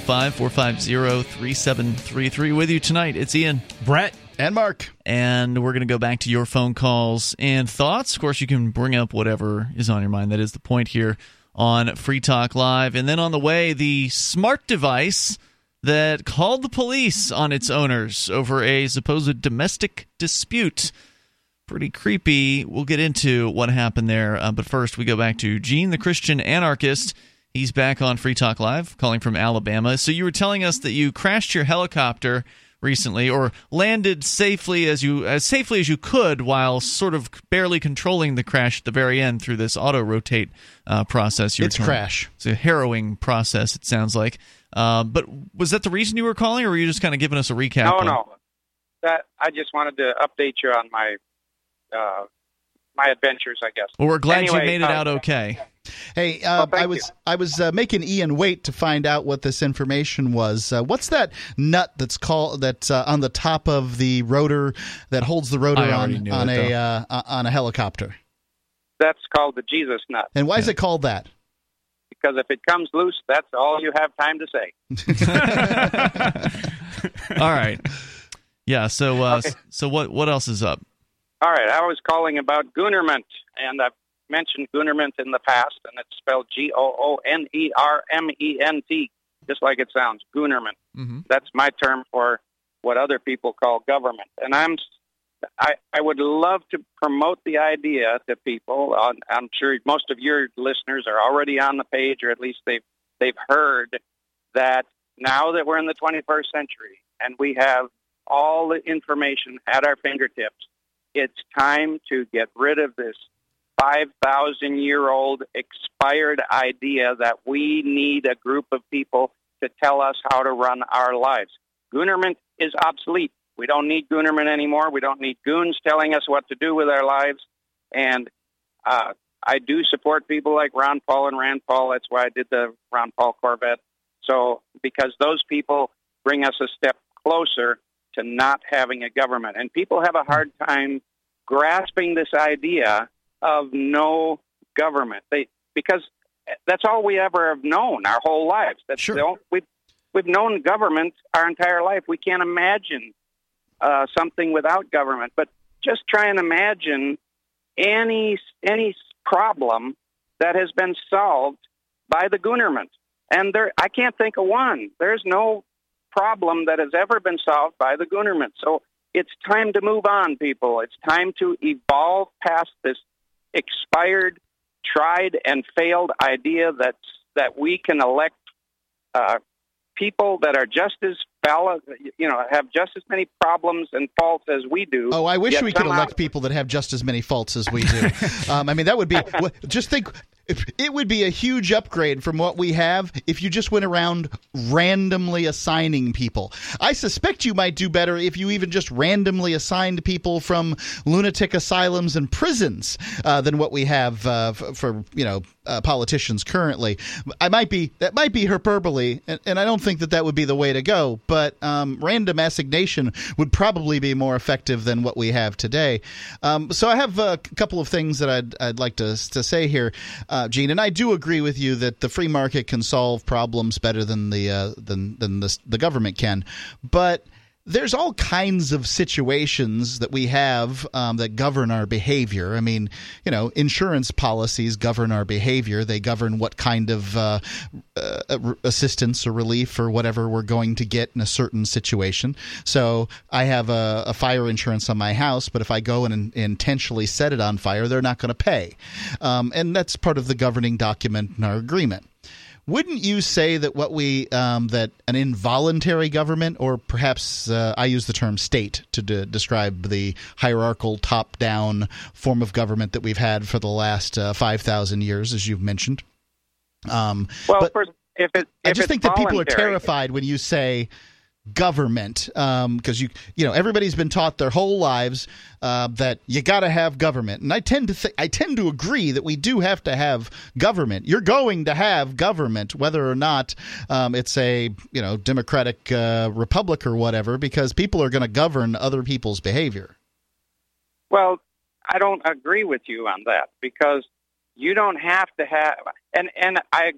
855-450-3733. With you tonight, it's Ian, Brett, and Mark. And we're going to go back to your phone calls and thoughts. Of course, you can bring up whatever is on your mind. That is the point here on Free Talk Live. And then on the way, the smart device that called the police on its owners over a supposed domestic dispute. Pretty creepy. We'll get into what happened there. But first, we go back to Gene, the Christian anarchist. He's back on Free Talk Live, calling from Alabama. So you were telling us that you crashed your helicopter recently, or landed safely as safely as you could, while sort of barely controlling the crash at the very end through this auto-rotate process. Crash. It's a harrowing process, it sounds like. But was that the reason you were calling, or were you just kind of giving us a recap? No. That I just wanted to update you on my adventures, I guess. Well, we're glad you made it out okay. Hey, I was making Ian wait to find out what this information was. What's that nut that's called on the top of the rotor that holds the rotor on a helicopter? That's called the Jesus nut. And why is it called that? Because if it comes loose, that's all you have time to say. All right. Yeah. So, okay. So what else is up? All right. I was calling about Goonerment, and I've mentioned Goonerment in the past, and it's spelled Goonerment, just like it sounds, Goonerment. Mm-hmm. That's my term for what other people call government. And I would love to promote the idea to people. I'm sure most of your listeners are already on the page, or at least they've heard that now that we're in the 21st century and we have all the information at our fingertips, it's time to get rid of this 5,000-year-old expired idea that we need a group of people to tell us how to run our lives. Goonerment is obsolete. We don't need Goonerment anymore. We don't need goons telling us what to do with our lives. And I do support people like Ron Paul and Rand Paul. That's why I did the Ron Paul Corvette. So because those people bring us a step closer to not having a government. And people have a hard time grasping this idea of no government. Because that's all we ever have known our whole lives. That's sure. We've known government our entire life. We can't imagine something without government. But just try and imagine any problem that has been solved by the Goonerment. And I can't think of one. There's no problem that has ever been solved by the Goonerment. So it's time to move on, people. It's time to evolve past this expired, tried and failed idea that we can elect people that are just as valid, have just as many problems and faults as we do. Oh, I wish we could elect people that have just as many faults as we do. I mean, that would be just think. It would be a huge upgrade from what we have if you just went around randomly assigning people. I suspect you might do better if you even just randomly assigned people from lunatic asylums and prisons than what we have for politicians currently. That might be hyperbole, and I don't think that would be the way to go. But random assignation would probably be more effective than what we have today. So I have a couple of things that I'd like to say here. Gene, and I do agree with you that the free market can solve problems better than the government can, but there's all kinds of situations that we have that govern our behavior. I mean, insurance policies govern our behavior. They govern what kind of assistance or relief or whatever we're going to get in a certain situation. So I have a fire insurance on my house, but if I go and intentionally set it on fire, they're not going to pay. And that's part of the governing document in our agreement. Wouldn't you say that that an involuntary government, or perhaps I use the term state to describe the hierarchical top-down form of government that we've had for the last 5,000 years, as you've mentioned? I just think that people are terrified when you say government, because everybody's been taught their whole lives that you got to have government, and I tend to agree that we do have to have government. You're going to have government, whether or not it's a democratic republic or whatever, because people are going to govern other people's behavior. Well, I don't agree with you on that, because you don't have to have, and I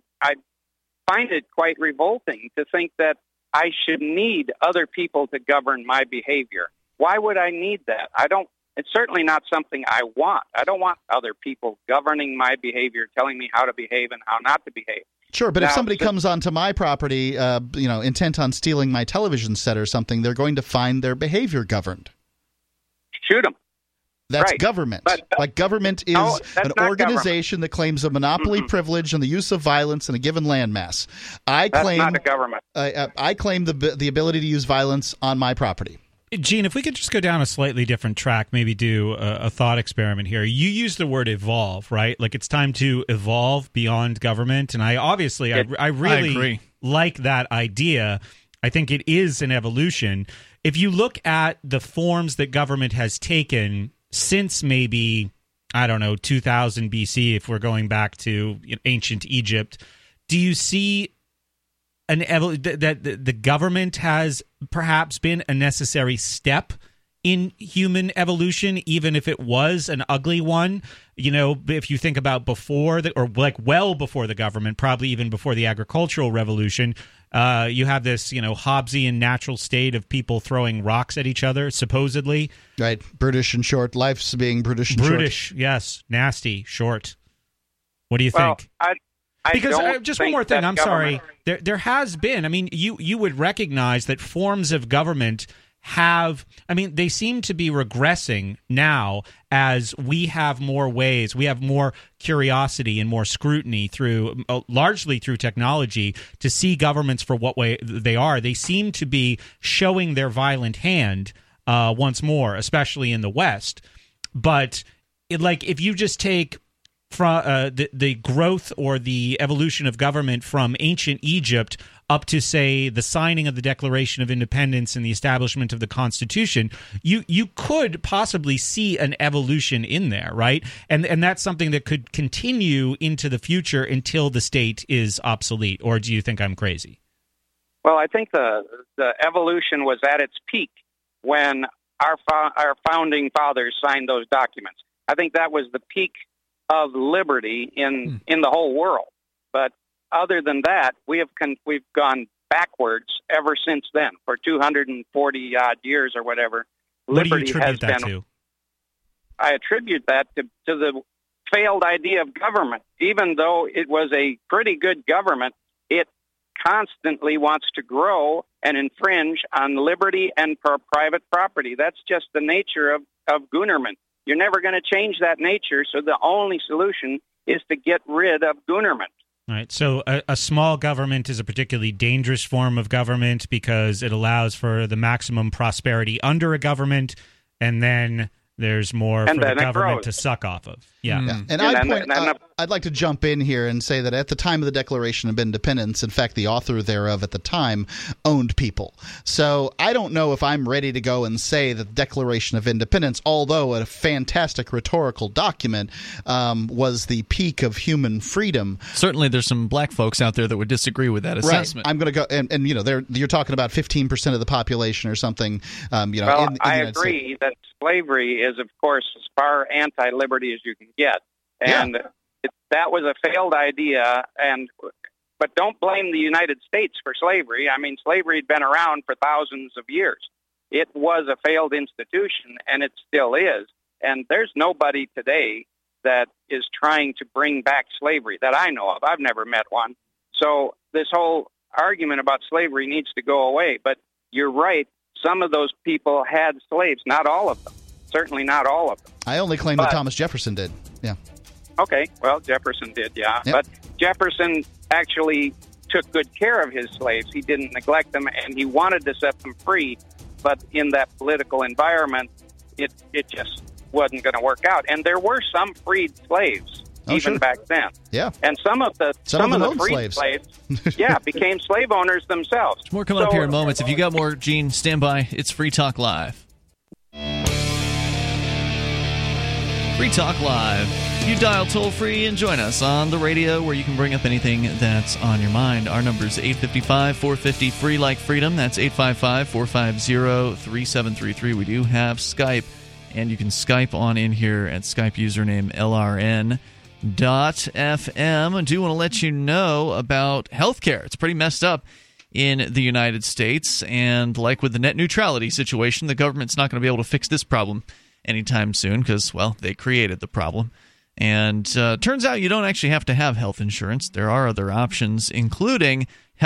find it quite revolting to think that I should need other people to govern my behavior. Why would I need that? It's certainly not something I want. I don't want other people governing my behavior, telling me how to behave and how not to behave. Sure, but if somebody comes onto my property, intent on stealing my television set or something, they're going to find their behavior governed. Shoot them. That's right. Government. But government is an organization that claims a monopoly privilege and the use of violence in a given landmass. That's not a government. I claim the ability to use violence on my property. Gene, if we could just go down a slightly different track, maybe do a thought experiment here. You use the word evolve, right? Like it's time to evolve beyond government. And I really agree. Like that idea. I think it is an evolution. If you look at the forms that government has taken since maybe, 2000 BC, if we're going back to ancient Egypt, do you see that the government has perhaps been a necessary step in human evolution, even if it was an ugly one? If you think about before well before the government, probably even before the agricultural revolution, you have this, Hobbesian natural state of people throwing rocks at each other, supposedly. Right. Brutish and short. Life's being brutish and short. Brutish, yes. Nasty, short. What do you think? Because just one more thing. I'm sorry. There has been. You would recognize that forms of government they seem to be regressing now as we have more ways, we have more curiosity and more scrutiny largely through technology to see governments for what way they are. They seem to be showing their violent hand once more, especially in the West. But if you just take from the growth or the evolution of government from ancient Egypt up to, say, the signing of the Declaration of Independence and the establishment of the Constitution, you could possibly see an evolution in there, right? And that's something that could continue into the future until the state is obsolete. Or do you think I'm crazy? Well, I think the evolution was at its peak when our founding fathers signed those documents. I think that was the peak of liberty in the whole world. But other than that, we've gone backwards ever since then. For 240 odd years or whatever, liberty has been. To? I attribute that to the failed idea of government. Even though it was a pretty good government, it constantly wants to grow and infringe on liberty and private property. That's just the nature of Goonerman. You're never going to change that nature, so the only solution is to get rid of Goonerman. All right, so a small government is a particularly dangerous form of government because it allows for the maximum prosperity under a government, and then there's more for the government to suck off of. Yeah. And I'd like to jump in here and say that at the time of the Declaration of Independence, in fact, the author thereof at the time owned people. So I don't know if I'm ready to go and say that the Declaration of Independence, although a fantastic rhetorical document, was the peak of human freedom. Certainly there's some black folks out there that would disagree with that assessment. Right. I'm going to go and you're talking about 15% of the population or something. Well, I agree that slavery is, of course, as far anti-liberty as you can get. And that was a failed idea. But don't blame the United States for slavery. I mean, slavery had been around for thousands of years. It was a failed institution, and it still is. And there's nobody today that is trying to bring back slavery that I know of. I've never met one. So this whole argument about slavery needs to go away. But you're right. Some of those people had slaves, not all of them. Certainly not all of them. I only claim that Thomas Jefferson did. Yeah. Okay, well, Jefferson did, yeah. Yep. But Jefferson actually took good care of his slaves. He didn't neglect them, and he wanted to set them free. But in that political environment, it just wasn't going to work out. And there were some freed slaves back then. Yeah. And some of the freed slaves became slave owners themselves. More coming up here in moments. If you got more, Gene, stand by. It's Free Talk Live. Free Talk Live. You dial toll-free and join us on the radio where you can bring up anything that's on your mind. Our number is 855-450-FREE like freedom. That's 855-450-3733. We do have Skype, and you can Skype on in here at Skype username LRN.FM. I do want to let you know about healthcare. It's pretty messed up in the United States, and like with the net neutrality situation, the government's not going to be able to fix this problem anytime soon because, well, they created the problem. And turns out you don't actually have to have health insurance. There are other options, including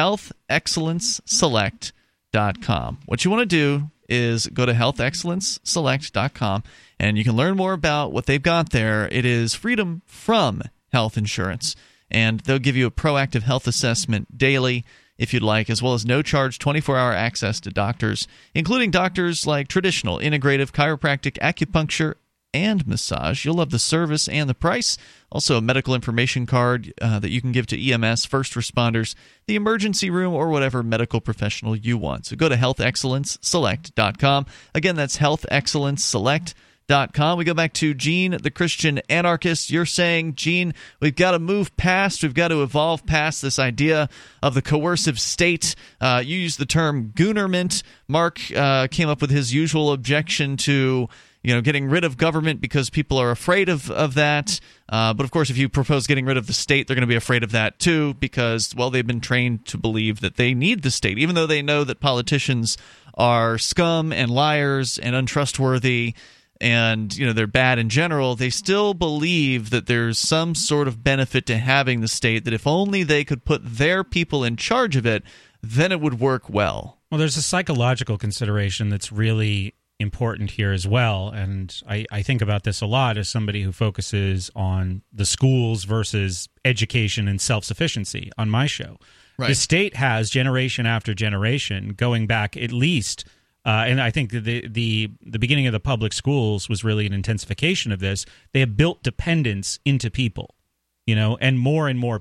healthexcellenceselect.com. What you want to do is go to healthexcellenceselect.com, and you can learn more about what they've got there. It is freedom from health insurance, and they'll give you a proactive health assessment daily if you'd like, as well as no-charge 24-hour access to doctors, including doctors like traditional, integrative, chiropractic, acupuncture, and massage. You'll love the service and the price. Also, a medical information card that you can give to EMS, first responders, the emergency room, or whatever medical professional you want. So go to healthexcellenceselect.com. Again, that's healthexcellenceselect.com. We go back to Gene, the Christian anarchist. You're saying, Gene, we've got to move past, we've got to evolve past this idea of the coercive state. You used the term Goonerment. Mark came up with his usual objection to getting rid of government because people are afraid of that. But, of course, if you propose getting rid of the state, they're going to be afraid of that, too, because, well, they've been trained to believe that they need the state. Even though they know that politicians are scum and liars and untrustworthy and, they're bad in general, they still believe that there's some sort of benefit to having the state, that if only they could put their people in charge of it, then it would work well. Well, there's a psychological consideration that's really important here as well, and I think about this a lot as somebody who focuses on the schools versus education and self-sufficiency on my show. Right. The state has generation after generation going back at least and I think the beginning of the public schools was really an intensification of this. They have built dependence into people, and more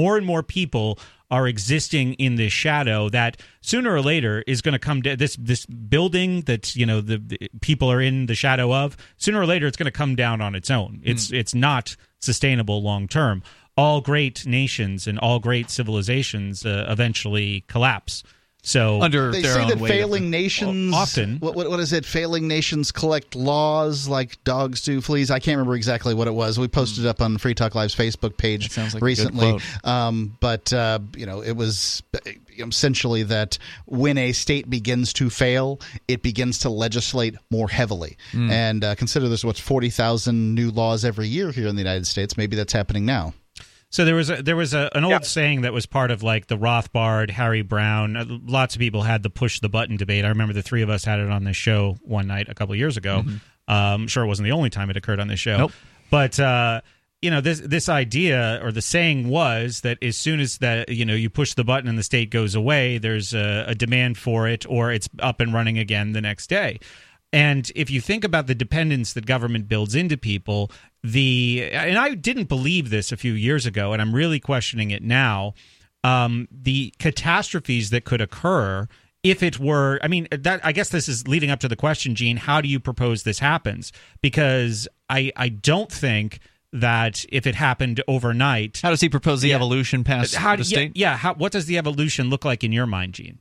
people are existing in this shadow that sooner or later is going to come to this building that the people are in the shadow of. Sooner or later, it's going to come down on its own. It's not sustainable long term. All great nations and all great civilizations eventually collapse. So they say that failing nations often. What is it? Failing nations collect laws like dogs do fleas. I can't remember exactly what it was. We posted it up on Free Talk Live's Facebook page recently. But it was essentially that when a state begins to fail, it begins to legislate more heavily. And consider there's 40,000 new laws every year here in the United States. Maybe that's happening now. So there was an old saying that was part of like the Rothbard, Harry Brown. Lots of people had the push the button debate. I remember the three of us had it on this show one night a couple of years ago. I'm sure it wasn't the only time it occurred on this show. Nope. But this idea or the saying was that as soon as that you push the button and the state goes away, there's a demand for it, or it's up and running again the next day. And if you think about the dependence that government builds into people, and I didn't believe this a few years ago, and I'm really questioning it now, the catastrophes that could occur if it were, I guess this is leading up to the question, Gene, how do you propose this happens? Because I don't think that if it happened overnight. How does he propose the evolution past the state? What does the evolution look like in your mind, Gene?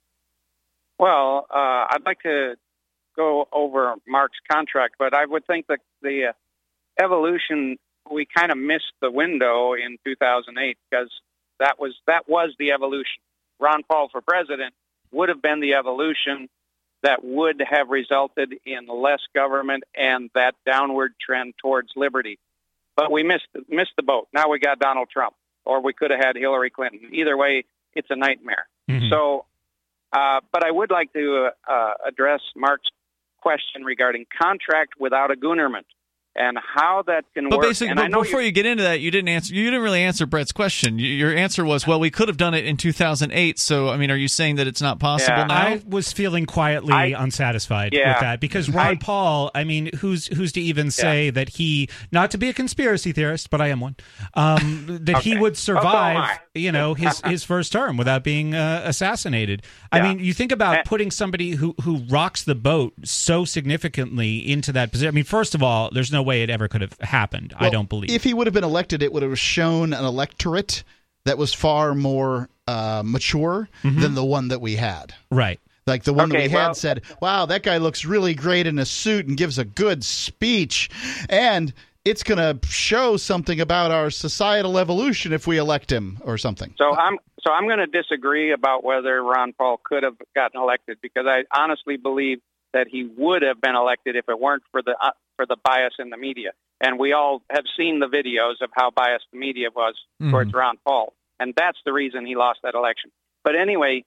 Well, I'd like to go over Mark's contract, but I would think that the evolution, we kind of missed the window in 2008 because that was the evolution. Ron Paul for president would have been the evolution that would have resulted in less government and that downward trend towards liberty. But we missed the boat. Now we got Donald Trump, or we could have had Hillary Clinton. Either way, it's a nightmare. So, but I would like to address Mark's question regarding contract without a Gunnerman and how that can work. But basically, before you get into that, you didn't really answer Brett's question. Your answer was, well, we could have done it in 2008. So, are you saying that it's not possible now? I was feeling quietly unsatthied with that because Ron Paul, who's to even say that he, not to be a conspiracy theorist, but I am one, that he would survive, his first term without being assassinated. You think about putting somebody who rocks the boat so significantly into that position. First of all, there's no way it ever could have happened. Well, I don't believe. If he would have been elected, it would have shown an electorate that was far more mature than the one that we had. Right. Like the one that we had said, wow, that guy looks really great in a suit and gives a good speech. And it's going to show something about our societal evolution if we elect him or something. So I'm going to disagree about whether Ron Paul could have gotten elected, because I honestly believe that he would have been elected if it weren't for the bias in the media. And we all have seen the videos of how biased the media was towards Ron Paul. And that's the reason he lost that election. But anyway,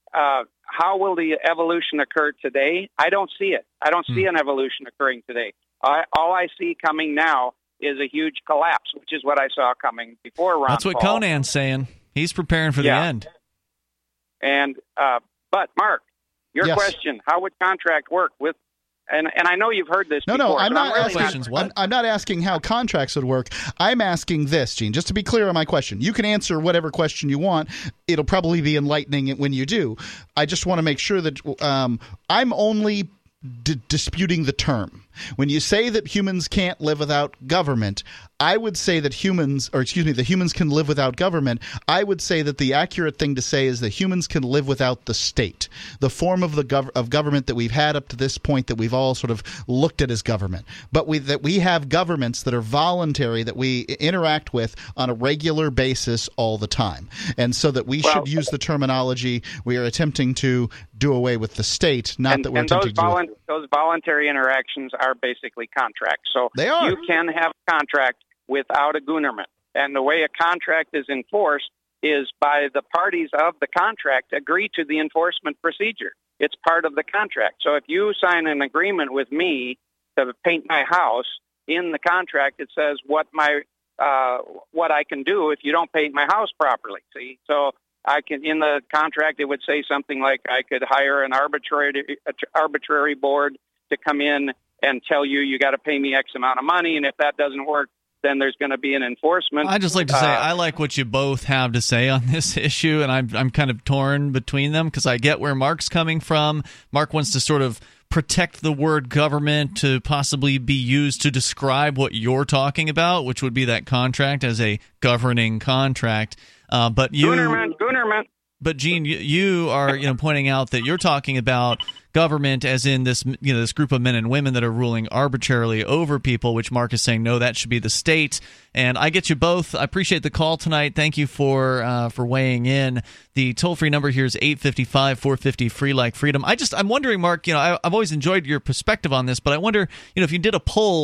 how will the evolution occur today? I don't see it. I don't see an evolution occurring today. All I see coming now is a huge collapse, which is what I saw coming before Ron Paul. That's what Conan's saying. He's preparing for the end. And but Mark, your question, how would contract work with, and I know you've heard this before. No, I'm not asking how contracts would work. I'm asking this, Gene, just to be clear on my question. You can answer whatever question you want. It'll probably be enlightening when you do. I just want to make sure that I'm only disputing the term. When you say that humans can't live without government, I would say that humans can live without government. I would say that the accurate thing to say is that humans can live without the state, the form of government that we've had up to this point that we've all sort of looked at as government. But that we have governments that are voluntary, that we interact with on a regular basis all the time. And so that we should use the terminology, we are attempting to do away with the state, not that we're attempting to those voluntary interactions are basically contracts. So they are. You can have a contract without a Gunnerman. And the way a contract is enforced is by the parties of the contract agree to the enforcement procedure. It's part of the contract. So if you sign an agreement with me to paint my house, in the contract it says what I can do if you don't paint my house properly. See? So I can, in the contract, it would say something like I could hire an arbitrary board to come in and tell you got to pay me X amount of money, and if that doesn't work, then there's going to be an enforcement. I'd just like to say I like what you both have to say on this issue, and I'm kind of torn between them because I get where Mark's coming from. Mark wants to sort of protect the word government to possibly be used to describe what you're talking about, which would be that contract as a governing contract. But you, Gunnerman. But Gene, you are pointing out that you're talking about government as in this this group of men and women that are ruling arbitrarily over people, which Mark is saying no, that should be the state. And I get you both. I appreciate the call tonight. Thank you for weighing in. The toll free number here is 855-450 free like freedom. I'm wondering, Mark. I've always enjoyed your perspective on this, but I wonder if you did a poll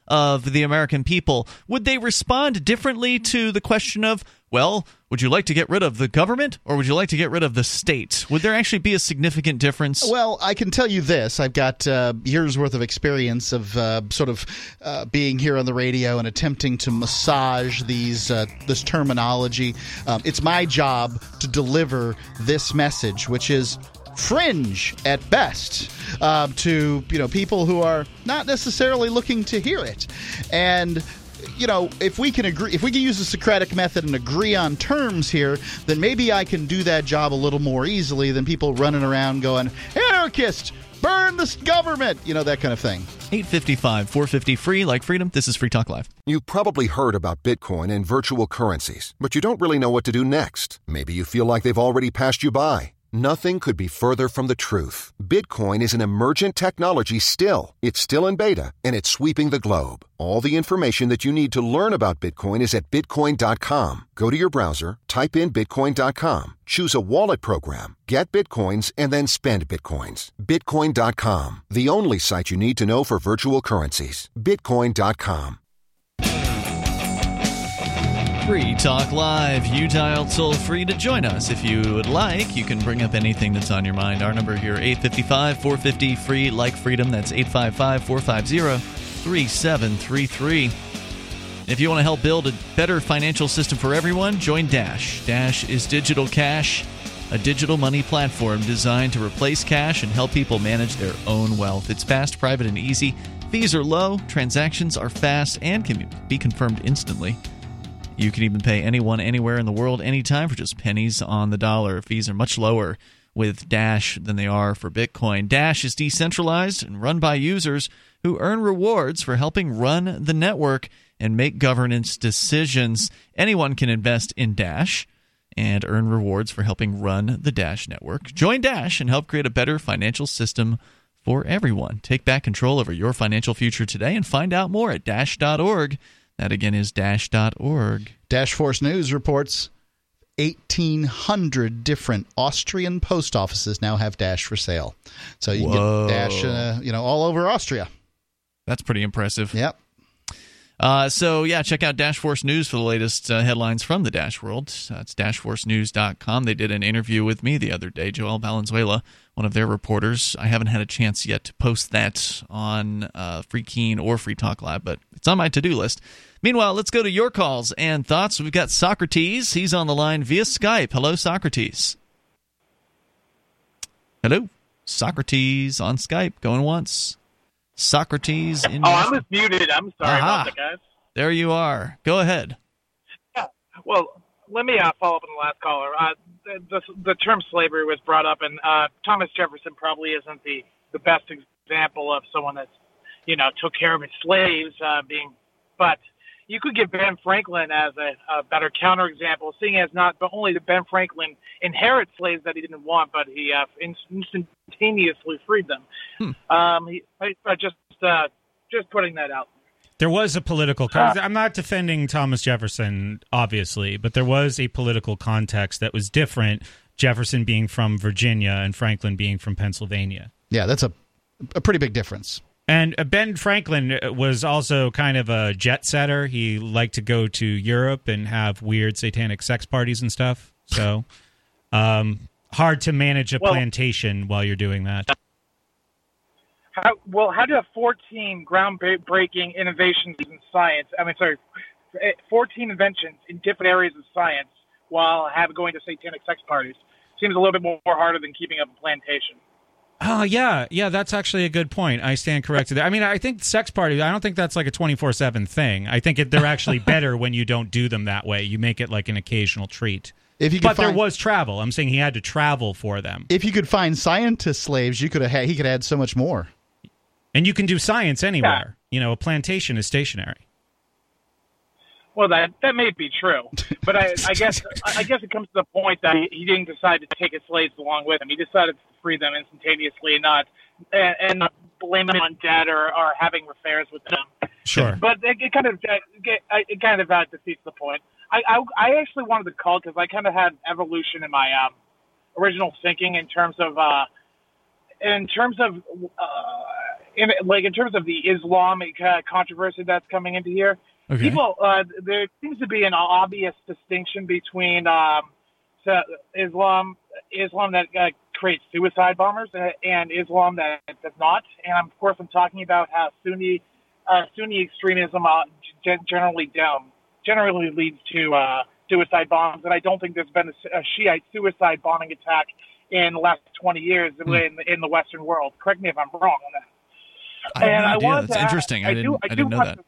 of the American people, would they respond differently to the question of, well, would you like to get rid of the government or would you like to get rid of the state? Would there actually be a significant difference? Well, I can tell you this. I've got years' worth of experience of being here on the radio and attempting to massage this terminology. It's my job to deliver this message, which is fringe at best, to people who are not necessarily looking to hear it. And if we can use the Socratic method and agree on terms here, then maybe I can do that job a little more easily than people running around going, anarchist, burn this government, that kind of thing. 855-450-FREE, like freedom. This is Free Talk Live. You've probably heard about Bitcoin and virtual currencies, but you don't really know what to do next. Maybe you feel like they've already passed you by. Nothing could be further from the truth. Bitcoin is an emergent technology still. It's still in beta, and it's sweeping the globe. All the information that you need to learn about Bitcoin is at Bitcoin.com. Go to your browser, type in Bitcoin.com, choose a wallet program, get Bitcoins, and then spend Bitcoins. Bitcoin.com, the only site you need to know for virtual currencies. Bitcoin.com. Free Talk Live. You dial toll free to join us. If you would like, you can bring up anything that's on your mind. Our number here, 855-450-FREE, like freedom. That's 855-450-3733. If you want to help build a better financial system for everyone, join Dash. Dash is digital cash, a digital money platform designed to replace cash and help people manage their own wealth. It's fast, private, and easy. Fees are low, transactions are fast, and can be confirmed instantly. You can even pay anyone, anywhere in the world, anytime for just pennies on the dollar. Fees are much lower with Dash than they are for Bitcoin. Dash is decentralized and run by users who earn rewards for helping run the network and make governance decisions. Anyone can invest in Dash and earn rewards for helping run the Dash network. Join Dash and help create a better financial system for everyone. Take back control over your financial future today and find out more at Dash.org. That, again, is Dash.org. Dash Force News reports 1,800 different Austrian post offices now have Dash for sale. So you can get Dash all over Austria. That's pretty impressive. Yep. Check out Dash Force News for the latest headlines from the Dash world. It's dashforcenews.com. They did an interview with me the other day, Joel Valenzuela, one of their reporters. I haven't had a chance yet to post that on Free Keen or Free Talk Live, but it's on my to-do list. Meanwhile, let's go to your calls and thoughts. We've got Socrates. He's on the line via Skype. Hello, Socrates. Hello? Socrates on Skype. Going once. Socrates in I was muted. I'm sorry about that, guys. There you are. Go ahead. Yeah. Well, let me follow up on the last caller. The term slavery was brought up, and Thomas Jefferson probably isn't the best example of someone that took care of his slaves but you could give Ben Franklin as a better counterexample, seeing as not only did Ben Franklin inherit slaves that he didn't want, but he instantaneously freed them. Just putting that out. There was a political I'm not defending Thomas Jefferson, obviously, but there was a political context that was different, Jefferson being from Virginia and Franklin being from Pennsylvania. Yeah, that's a pretty big difference. And Ben Franklin was also kind of a jet setter. He liked to go to Europe and have weird satanic sex parties and stuff. So hard to manage a plantation while you're doing that. How do you have 14 groundbreaking innovations in science? 14 inventions in different areas of science while going to satanic sex parties? Seems a little bit more harder than keeping up a plantation. Oh, yeah, that's actually a good point. I stand corrected there. I think sex parties, I don't think that's like a 24/7 thing. I think they're actually better when you don't do them that way. You make it like an occasional treat. There was travel. I'm saying he had to travel for them. If you could find scientist slaves, he could add so much more. And you can do science anywhere. Yeah. A plantation is stationary. Well, that may be true, but I guess it comes to the point that he didn't decide to take his slaves along with him. He decided to free them instantaneously and not blame them on debt or having affairs with them. Sure, but it kind of defeats the point. I actually wanted to call because I kind of had evolution in my in terms of the Islamic controversy that's coming into here, people there seems to be an obvious distinction between Islam that creates suicide bombers and Islam that does not. And of course, I'm talking about how Sunni extremism generally leads to suicide bombs. And I don't think there's been a Shiite suicide bombing attack in the last 20 years in the Western world. Correct me if I'm wrong on that. That's interesting. I didn't know that.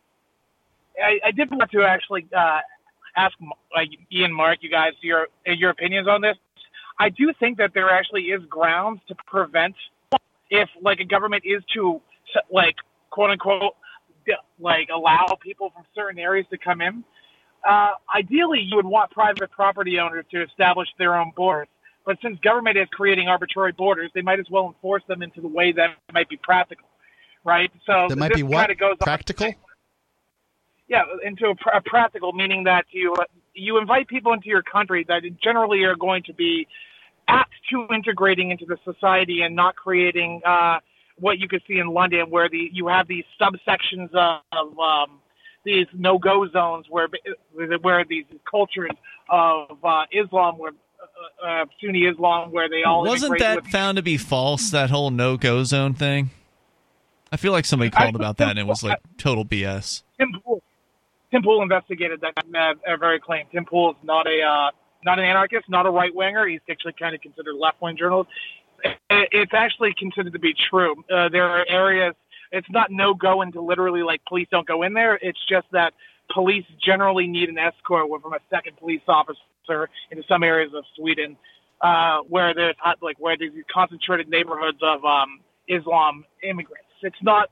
I did want to actually ask Ian, Mark, you guys, your opinions on this. I do think that there actually is grounds to prevent if a government is to quote unquote allow people from certain areas to come in. Ideally, you would want private property owners to establish their own borders. But since government is creating arbitrary borders, they might as well enforce them into the way that might be practical, right? So that might be what? Practical? Yeah, into a practical, meaning that you invite people into your country that generally are going to be apt to integrating into the society and not creating what you could see in London, where you have these subsections of these no-go zones where these cultures of Islam, where Sunni Islam, where they all wasn't that found to be false, that whole no-go zone thing? I feel like somebody called about that and it was total BS. Tim Pool investigated that very claim. Tim Pool is not an anarchist, not a right winger. He's actually kind of considered a left wing journalist. It's actually considered to be true. There are areas. It's not no go into literally police don't go in there. It's just that police generally need an escort from a second police officer into some areas of Sweden, where there's these concentrated neighborhoods of Islam immigrants. It's not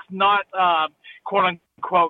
quote unquote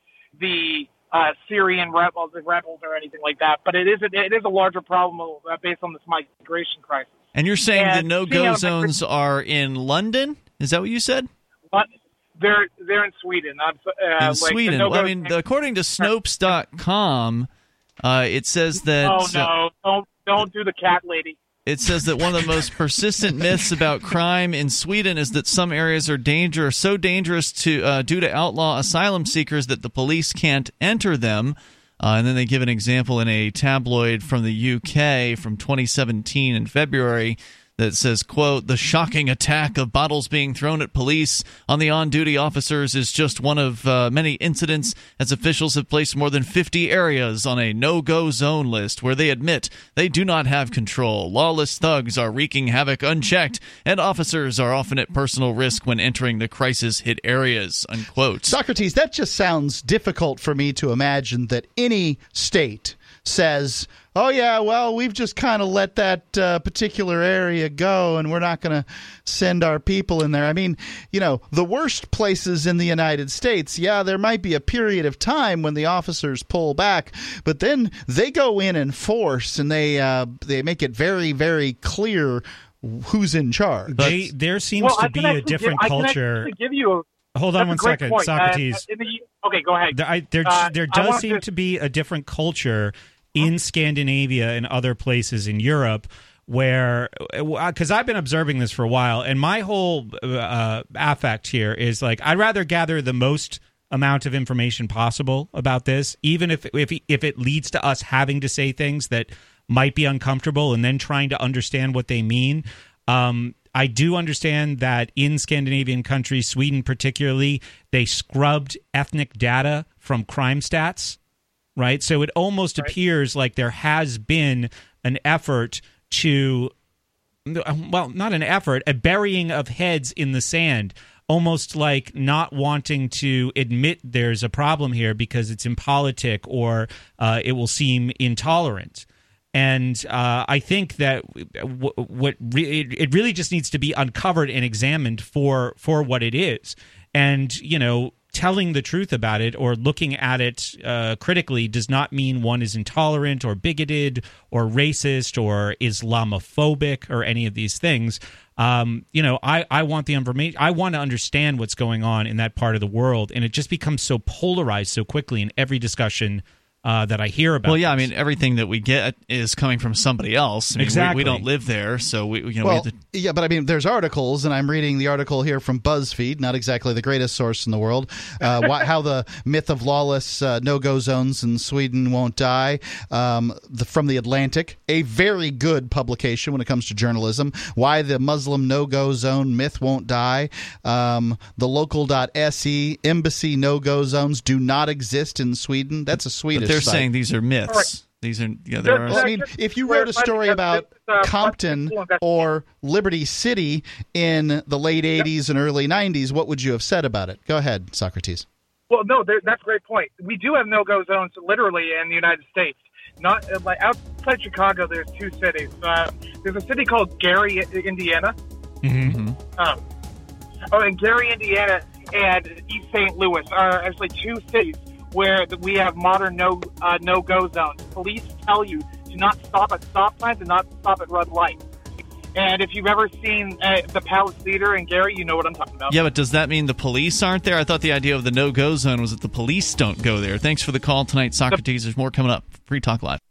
the Syrian rebels or anything like that, but it is a larger problem based on this migration crisis. And you're saying the no-go zones are in London? Is that what you said? They're in Sweden. In Sweden. According to Snopes.com, it says that... Oh, no. Don't do the cat lady. It says that one of the most persistent myths about crime in Sweden is that some areas are so dangerous due to outlaw asylum seekers that the police can't enter them. And then they give an example in a tabloid from the UK from 2017 in February that says, quote, "The shocking attack of bottles being thrown at police on the on-duty officers is just one of many incidents, as officials have placed more than 50 areas on a no-go zone list where they admit they do not have control. Lawless thugs are wreaking havoc unchecked, and officers are often at personal risk when entering the crisis-hit areas," unquote. Socrates, that just sounds difficult for me to imagine that any state says, oh, yeah, well, we've just kind of let that particular area go and we're not going to send our people in there. I mean, the worst places in the United States, yeah, there might be a period of time when the officers pull back, but then they go in and force and they make it very, very clear who's in charge. There seems to be a different culture. Hold on one second, Socrates. Okay, go ahead. There does seem to be a different culture in Scandinavia and other places in Europe where, because I've been observing this for a while, and my whole affect here is I'd rather gather the most amount of information possible about this, even if it leads to us having to say things that might be uncomfortable and then trying to understand what they mean. I do understand that in Scandinavian countries, Sweden particularly, they scrubbed ethnic data from crime stats, right? So it almost appears like there has been an effort to, well, not an effort, a burying of heads in the sand, almost like not wanting to admit there's a problem here because it's impolitic or it will seem intolerant. And I think that it really just needs to be uncovered and examined for what it is. And, telling the truth about it or looking at it critically does not mean one is intolerant or bigoted or racist or Islamophobic or any of these things. I want the information. I want to understand what's going on in that part of the world. And it just becomes so polarized so quickly in every discussion that I hear about. Well, yeah, I mean, everything that we get is coming from somebody else. I mean, exactly. We don't live there, so we well, have to... yeah, but I mean, there's articles, and I'm reading the article here from BuzzFeed, not exactly the greatest source in the world, how the myth of lawless no-go zones in Sweden won't die, from The Atlantic, a very good publication when it comes to journalism, why the Muslim no-go zone myth won't die, the local.se, embassy no-go zones do not exist in Sweden. That's a Swedish They're site. saying these are myths. Right. These are Well, I mean, if you wrote a story about Compton or Liberty City in the late 80s and early 90s, what would you have said about it? Go ahead, Socrates. Well, no, that's a great point. We do have no-go zones literally in the United States. Not like outside Chicago, there's two cities. There's a city called Gary, Indiana. Mm-hmm. And Gary, Indiana, and East St. Louis are actually two cities where we have modern no-go zones. Police tell you to not stop at stop signs and not stop at red lights. And if you've ever seen the Palace Theater in Gary, you know what I'm talking about. Yeah, but does that mean the police aren't there? I thought the idea of the no-go zone was that the police don't go there. Thanks for the call tonight, Socrates. There's more coming up. Free Talk Live.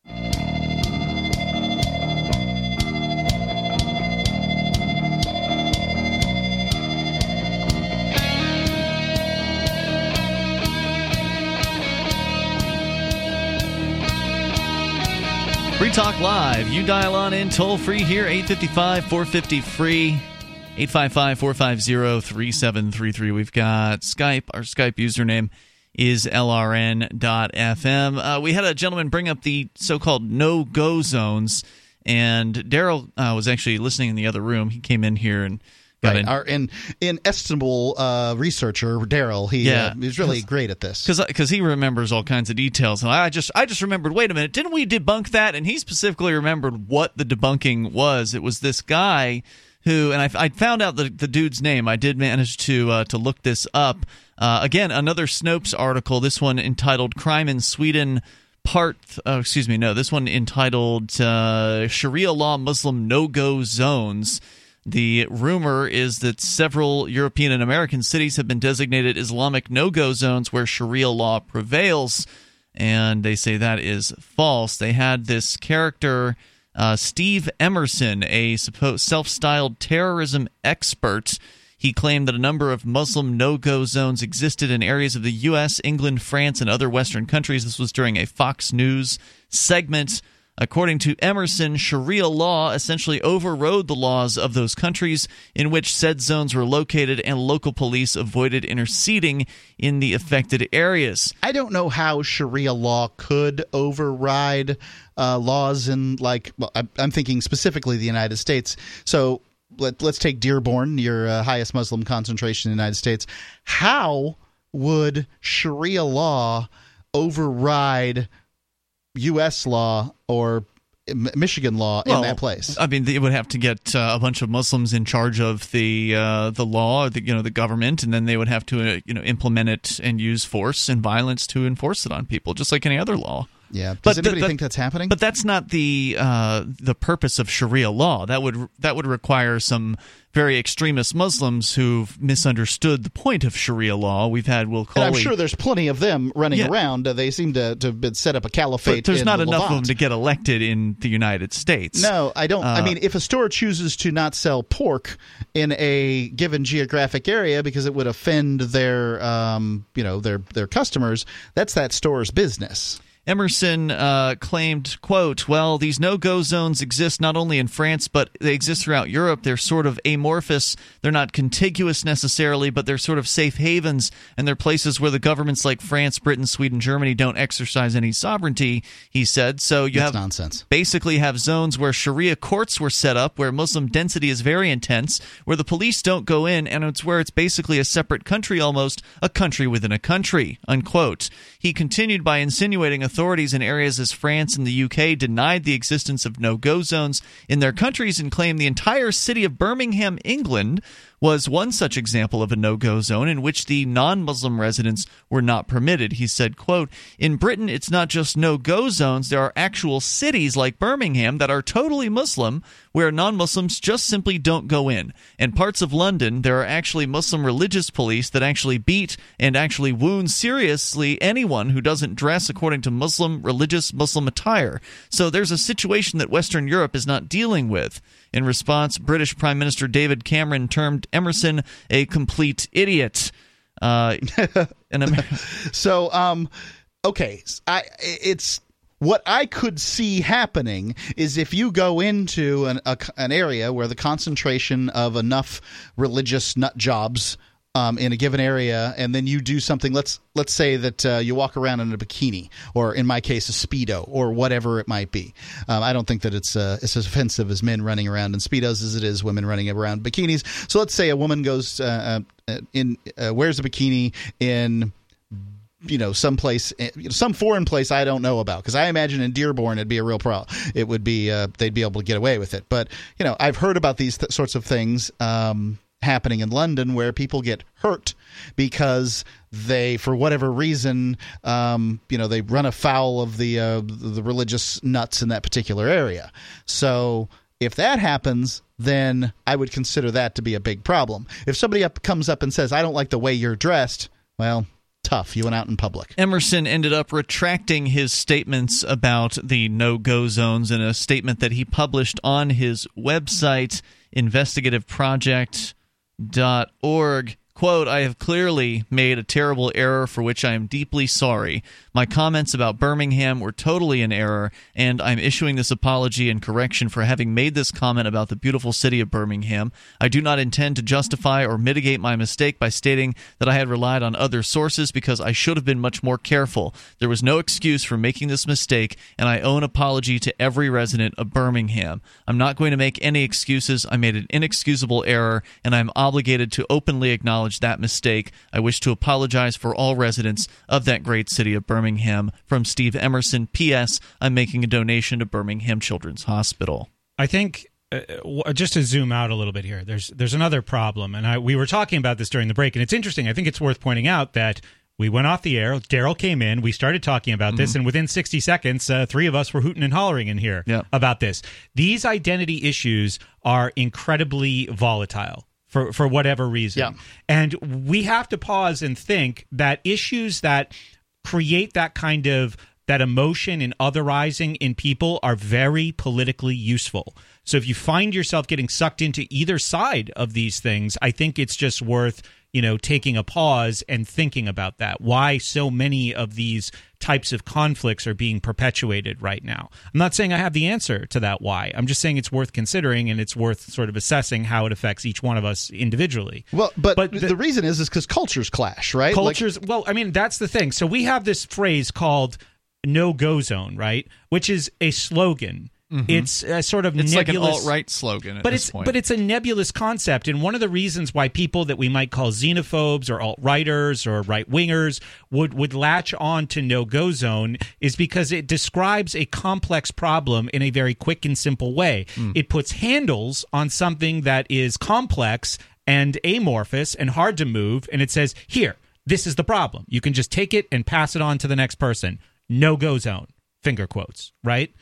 Free Talk Live. You dial on in toll free here, 855-450-FREE, 855-450-3733. We've got Skype. Our Skype username is LRN.FM. We had a gentleman bring up the so-called no-go zones, and Daryl was actually listening in the other room. He came in here and got in. Our inestimable researcher, Daryl, he's really great at this. Because he remembers all kinds of details. And I just remembered, wait a minute, didn't we debunk that? And he specifically remembered what the debunking was. It was this guy who, and I found out the dude's name. I did manage to look this up. Again, another Snopes article, this one entitled Crime in Sweden this one entitled Sharia Law Muslim No-Go Zones. The rumor is that several European and American cities have been designated Islamic no-go zones where Sharia law prevails, and they say that is false. They had this character, Steve Emerson, a supposed self-styled terrorism expert. He claimed that a number of Muslim no-go zones existed in areas of the U.S., England, France, and other Western countries. This was during a Fox News segment. According to Emerson, Sharia law essentially overrode the laws of those countries in which said zones were located, and local police avoided interceding in the affected areas. I don't know how Sharia law could override laws in, I'm thinking specifically the United States. So let's take Dearborn, your highest Muslim concentration in the United States. How would Sharia law override U.S. law or Michigan law in that place? I mean, they would have to get a bunch of Muslims in charge of the law, the government, and then they would have to implement it and use force and violence to enforce it on people, just like any other law. Yeah. Does anybody think that's happening? But that's not the purpose of Sharia law. That would require some very extremist Muslims who've misunderstood the point of Sharia law. We've had Will Coley. And I'm sure there's plenty of them running around. They seem to have set up a caliphate. But there's not Levant. enough of them to get elected in the United States. No, I don't. I mean, if a store chooses to not sell pork in a given geographic area because it would offend their customers, that's that store's business. Emerson claimed, quote, well, these no-go zones exist not only in France, but they exist throughout Europe. They're sort of amorphous. They're not contiguous necessarily, but they're sort of safe havens, and they're places where the governments like France, Britain, Sweden, Germany don't exercise any sovereignty, he said. So That's nonsense. Basically have zones where Sharia courts were set up, where Muslim density is very intense, where the police don't go in, and it's where it's basically a separate country almost, a country within a country, unquote. He continued by insinuating authorities in areas as France and the UK denied the existence of no-go zones in their countries and claimed the entire city of Birmingham, England, was one such example of a no-go zone in which the non-Muslim residents were not permitted. He said, quote, in Britain, it's not just no-go zones. There are actual cities like Birmingham that are totally Muslim where non-Muslims just simply don't go in. And parts of London, there are actually Muslim religious police that actually beat and actually wound seriously anyone who doesn't dress according to religious Muslim attire. So there's a situation that Western Europe is not dealing with. In response, British Prime Minister David Cameron termed Emerson a complete idiot. So, okay, it's what I could see happening is if you go into an area where the concentration of enough religious nut jobs in a given area, and then you do something. Let's say that you walk around in a bikini, or in my case, a Speedo, or whatever it might be. I don't think that it's as offensive as men running around in Speedos as it is women running around bikinis. So let's say a woman goes wears a bikini in someplace, some foreign place I don't know about, because I imagine in Dearborn it'd be a real problem. It would be they'd be able to get away with it. But I've heard about these sorts of things happening in London where people get hurt because they, for whatever reason, they run afoul of the religious nuts in that particular area. So if that happens, then I would consider that to be a big problem. If somebody comes up and says, "I don't like the way you're dressed," well, tough. You went out in public. Emerson ended up retracting his statements about the no-go zones in a statement that he published on his website, investigativeproject.org. Quote, "I have clearly made a terrible error for which I am deeply sorry. My comments about Birmingham were totally in error, and I'm issuing this apology and correction for having made this comment about the beautiful city of Birmingham. I do not intend to justify or mitigate my mistake by stating that I had relied on other sources because I should have been much more careful. There was no excuse for making this mistake, and I owe an apology to every resident of Birmingham. I'm not going to make any excuses. I made an inexcusable error, and I'm obligated to openly acknowledge that mistake. I wish to apologize for all residents of that great city of Birmingham. From Steve Emerson. P.S. I'm making a donation to Birmingham Children's Hospital." I think just to zoom out a little bit here, there's another problem, and we were talking about this during the break, and it's interesting. I think it's worth pointing out that we went off the air. Daryl came in. We started talking about this, and within 60 seconds, three of us were hooting and hollering in here about this. These identity issues are incredibly volatile for whatever reason. Yeah. And we have to pause and think that issues that create that kind of that emotion and otherizing in people are very politically useful. So if you find yourself getting sucked into either side of these things, I think it's just worth, taking a pause and thinking about that. Why so many of these types of conflicts are being perpetuated right now. I'm not saying I have the answer to that why. I'm just saying it's worth considering, and it's worth sort of assessing how it affects each one of us individually. Well, but the reason is because cultures clash, right? That's the thing. So we have this phrase called no-go zone, right? Which is a slogan. Mm-hmm. It's a sort of nebulous, like an alt-right slogan at this point. But it's a nebulous concept, and one of the reasons why people that we might call xenophobes or alt-righters or right-wingers would latch on to no-go zone is because it describes a complex problem in a very quick and simple way. It puts handles on something that is complex and amorphous and hard to move, and it says, here, this is the problem. You can just take it and pass it on to the next person. No-go zone, finger quotes, right?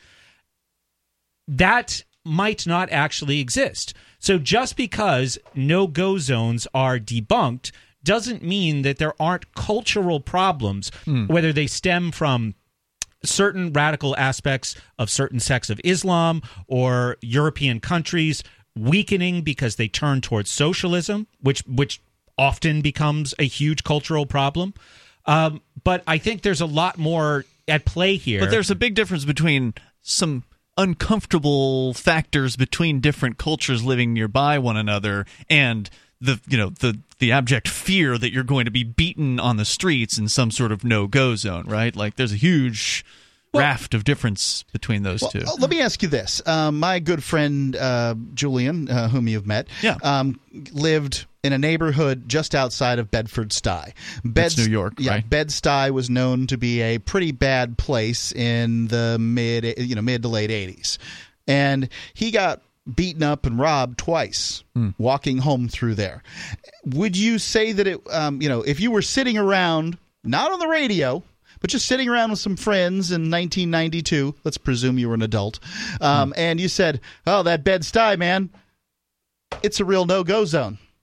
That might not actually exist. So just because no-go zones are debunked doesn't mean that there aren't cultural problems, whether they stem from certain radical aspects of certain sects of Islam or European countries weakening because they turn towards socialism, which often becomes a huge cultural problem. But I think there's a lot more at play here. But there's a big difference between some uncomfortable factors between different cultures living nearby one another and the abject fear that you're going to be beaten on the streets in some sort of no-go zone, right? Like there's a huge raft of difference between those two. Let me ask you this. My good friend Julian, whom you've met, lived in a neighborhood just outside of Bedford-Stuy. That's New York, right? Bed-Stuy was known to be a pretty bad place in the mid to late 80s. And he got beaten up and robbed twice walking home through there. Would you say that if you were sitting around, not on the radio, but just sitting around with some friends in 1992, let's presume you were an adult, and you said, "Oh, that Bed-Stuy, man, it's a real no-go zone."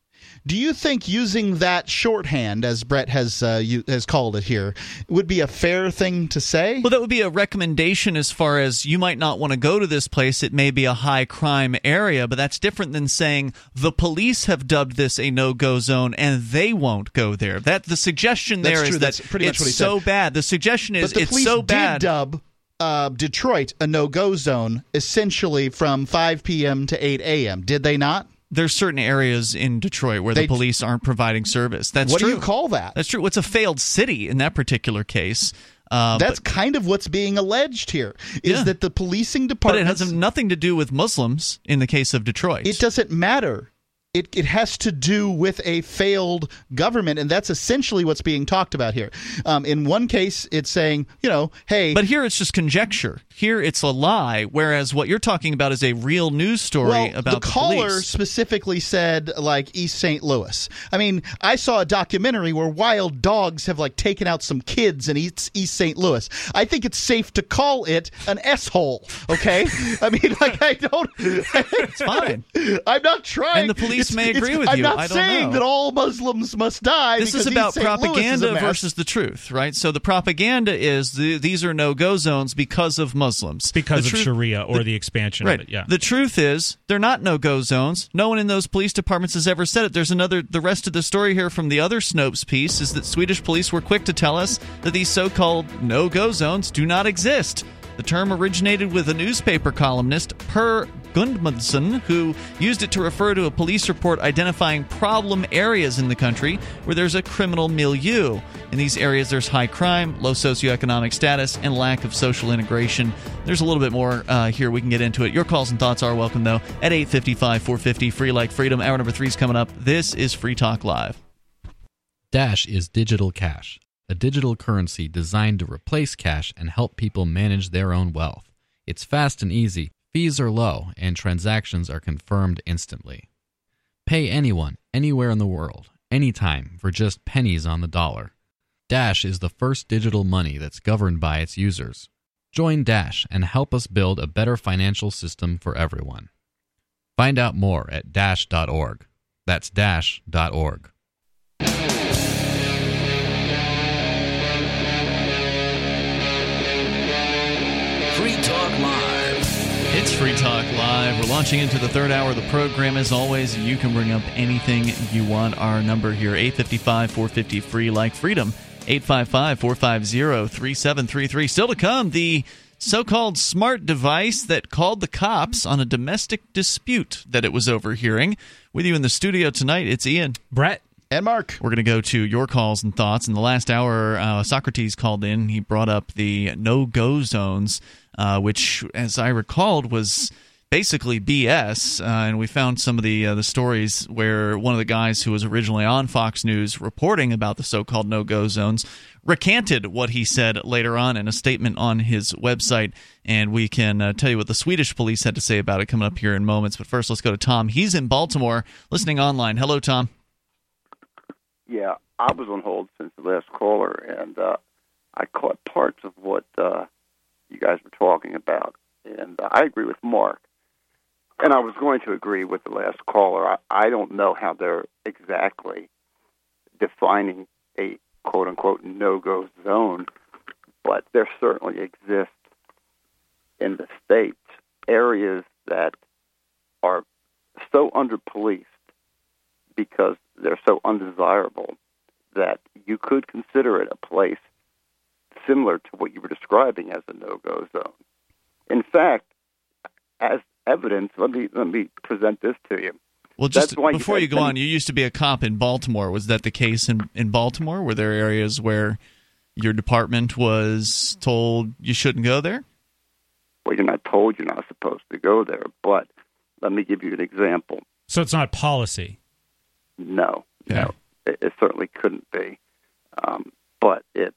Do you think using that shorthand, as Brett has called it here, would be a fair thing to say? Well, that would be a recommendation as far as you might not want to go to this place. It may be a high crime area, but that's different than saying the police have dubbed this a no-go zone and they won't go there. That the suggestion there is that it's so bad. The suggestion is it's so bad. Did dub Detroit a no-go zone essentially from 5 p.m. to 8 a.m. Did they not? There's certain areas in Detroit where the police aren't providing service. That's true. What do you call that? That's true. It's a failed city in that particular case. That's kind of what's being alleged here, is that the policing department... But it has nothing to do with Muslims in the case of Detroit. It doesn't matter. It has to do with a failed government, and that's essentially what's being talked about here. In one case, it's saying, hey... But here it's just conjecture. Here it's a lie, whereas what you're talking about is a real news story about the caller police. Specifically said, East St. Louis. I mean, I saw a documentary where wild dogs have, taken out some kids in East St. Louis. I think it's safe to call it an S-hole, okay? I mean, I don't... It's fine. I'm not trying... And the police may agree with I'm you. not I don't saying know. that all Muslims must die. This is about propaganda versus the truth, right? So the propaganda is these are no-go zones because of Muslims. Because of Sharia or the expansion of it, yeah. The truth is they're not no-go zones. No one in those police departments has ever said it. There's the rest of the story here from the other Snopes piece is that Swedish police were quick to tell us that these so-called no-go zones do not exist. The term originated with a newspaper columnist, Per Gudmundsson, who used it to refer to a police report identifying problem areas in the country where there's a criminal milieu. In these areas, there's high crime, low socioeconomic status, and lack of social integration. There's a little bit more here. We can get into it. Your calls and thoughts are welcome, though, at 855-450, free like freedom. Hour number 3 is coming up. This is Free Talk Live. Dash is digital cash, a digital currency designed to replace cash and help people manage their own wealth. It's fast and easy, fees are low, and transactions are confirmed instantly. Pay anyone, anywhere in the world, anytime, for just pennies on the dollar. Dash is the first digital money that's governed by its users. Join Dash and help us build a better financial system for everyone. Find out more at dash.org. That's dash.org. Free Talk Live. It's Free Talk Live. We're launching into the third hour of the program. As always, you can bring up anything you want. Our number here, 855-450, free like freedom, 855-450-3733. Still to come, the so-called smart device that called the cops on a domestic dispute that it was overhearing. With you in the studio tonight, it's Ian, Brett, and Mark. We're going to go to your calls and thoughts. In the last hour, Socrates called in. He brought up the no-go zones, which, as I recalled, was basically BS. And we found some of the stories where one of the guys who was originally on Fox News reporting about the so-called no-go zones recanted what he said later on in a statement on his website. And we can tell you what the Swedish police had to say about it coming up here in moments. But first, let's go to Tom. He's in Baltimore, listening online. Hello, Tom. Yeah, I was on hold since the last caller, and I caught parts of what you guys were talking about, and I agree with Mark. And I was going to agree with the last caller. I don't know how they're exactly defining a quote-unquote no-go zone, but there certainly exist in the States areas that are so under-policed because they're so undesirable that you could consider it a place similar to what you were describing as a no-go zone. In fact, as evidence, let me present this to you. Well, just before you go on, you used to be a cop in Baltimore. Was that the case in Baltimore? Were there areas where your department was told you shouldn't go there? Well, you're not told you're not supposed to go there, but let me give you an example. So it's not policy? No, it certainly couldn't be. But it's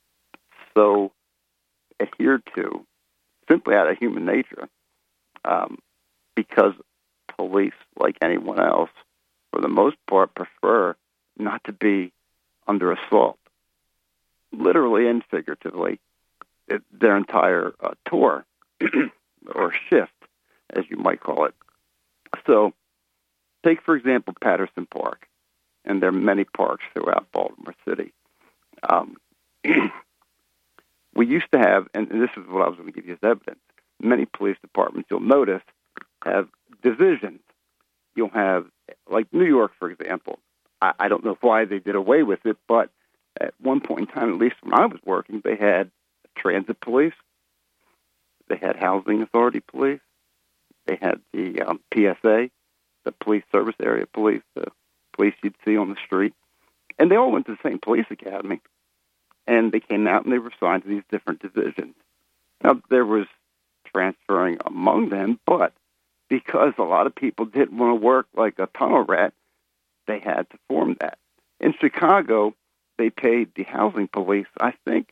so adhered to simply out of human nature because police, like anyone else, for the most part, prefer not to be under assault, literally and figuratively, their entire tour or shift, as you might call it. So take, for example, Patterson Park. and there are many parks throughout Baltimore City. We used to have, and this is what I was going to give you as evidence, many police departments, you'll notice, have divisions. You'll have, like New York, for example. I don't know why they did away with it, but at one point in time, at least when I was working, they had transit police. They had housing authority police. They had the PSA, the police service area police, the police you'd see on the street. And they all went to the same police academy. And they came out and they were assigned to these different divisions. Now, there was transferring among them, but because a lot of people didn't want to work like a tunnel rat, they had to form that. In Chicago, they paid the housing police, I think,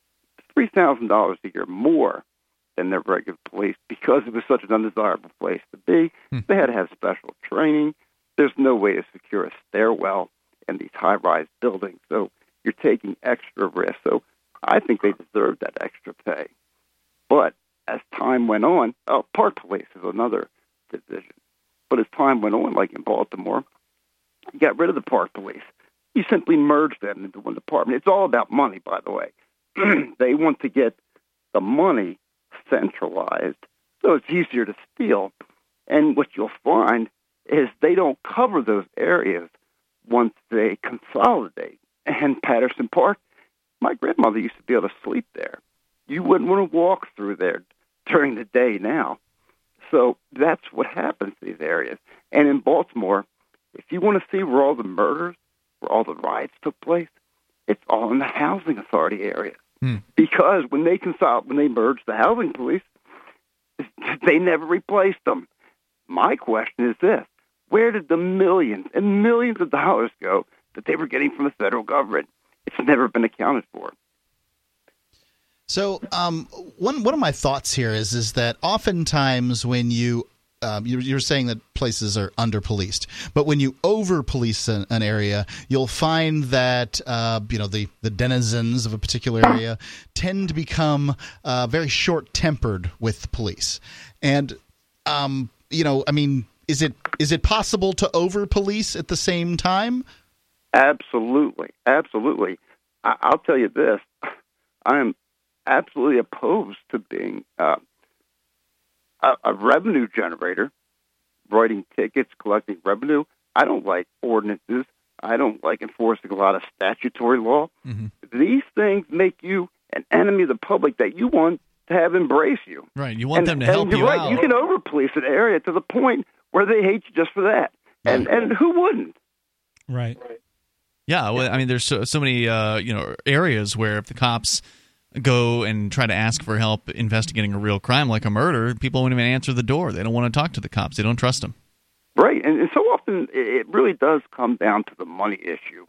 $3,000 a year more than their regular police because it was such an undesirable place to be. They had to have special training. There's no way to secure a stairwell in these high-rise buildings, so you're taking extra risk. So I think they deserve that extra pay. But as time went on, park police is another division. But as time went on, like in Baltimore, you got rid of the park police. You simply merged them into one department. It's all about money, by the way. They want to get the money centralized so it's easier to steal. And what you'll find is they don't cover those areas once they consolidate. And Patterson Park, my grandmother used to be able to sleep there. You wouldn't want to walk through there during the day now. So that's what happens to these areas. And in Baltimore, if you want to see where all the murders, where all the riots took place, it's all in the housing authority area. Because when they merged the housing police, they never replaced them. My question is this: where did the millions and millions of dollars go that they were getting from the federal government? It's never been accounted for. So one of my thoughts here is that oftentimes when you're saying that places are under-policed, but when you over-police an area, you'll find that the denizens of a particular area tend to become very short-tempered with the police. And is it possible to over-police at the same time? Absolutely. I'll tell you this: I am absolutely opposed to being a revenue generator, writing tickets, collecting revenue. I don't like ordinances. I don't like enforcing a lot of statutory law. These things make you an enemy of the public that you want to have embrace you. Right. You want them to help you out. You can over-police an area to the point where they hate you just for that. And who wouldn't? Right. Yeah. Well, I mean, there's so many areas where if the cops go and try to ask for help investigating a real crime like a murder, people won't even answer the door. They don't want to talk to the cops. They don't trust them. Right, and so often it really does come down to the money issue.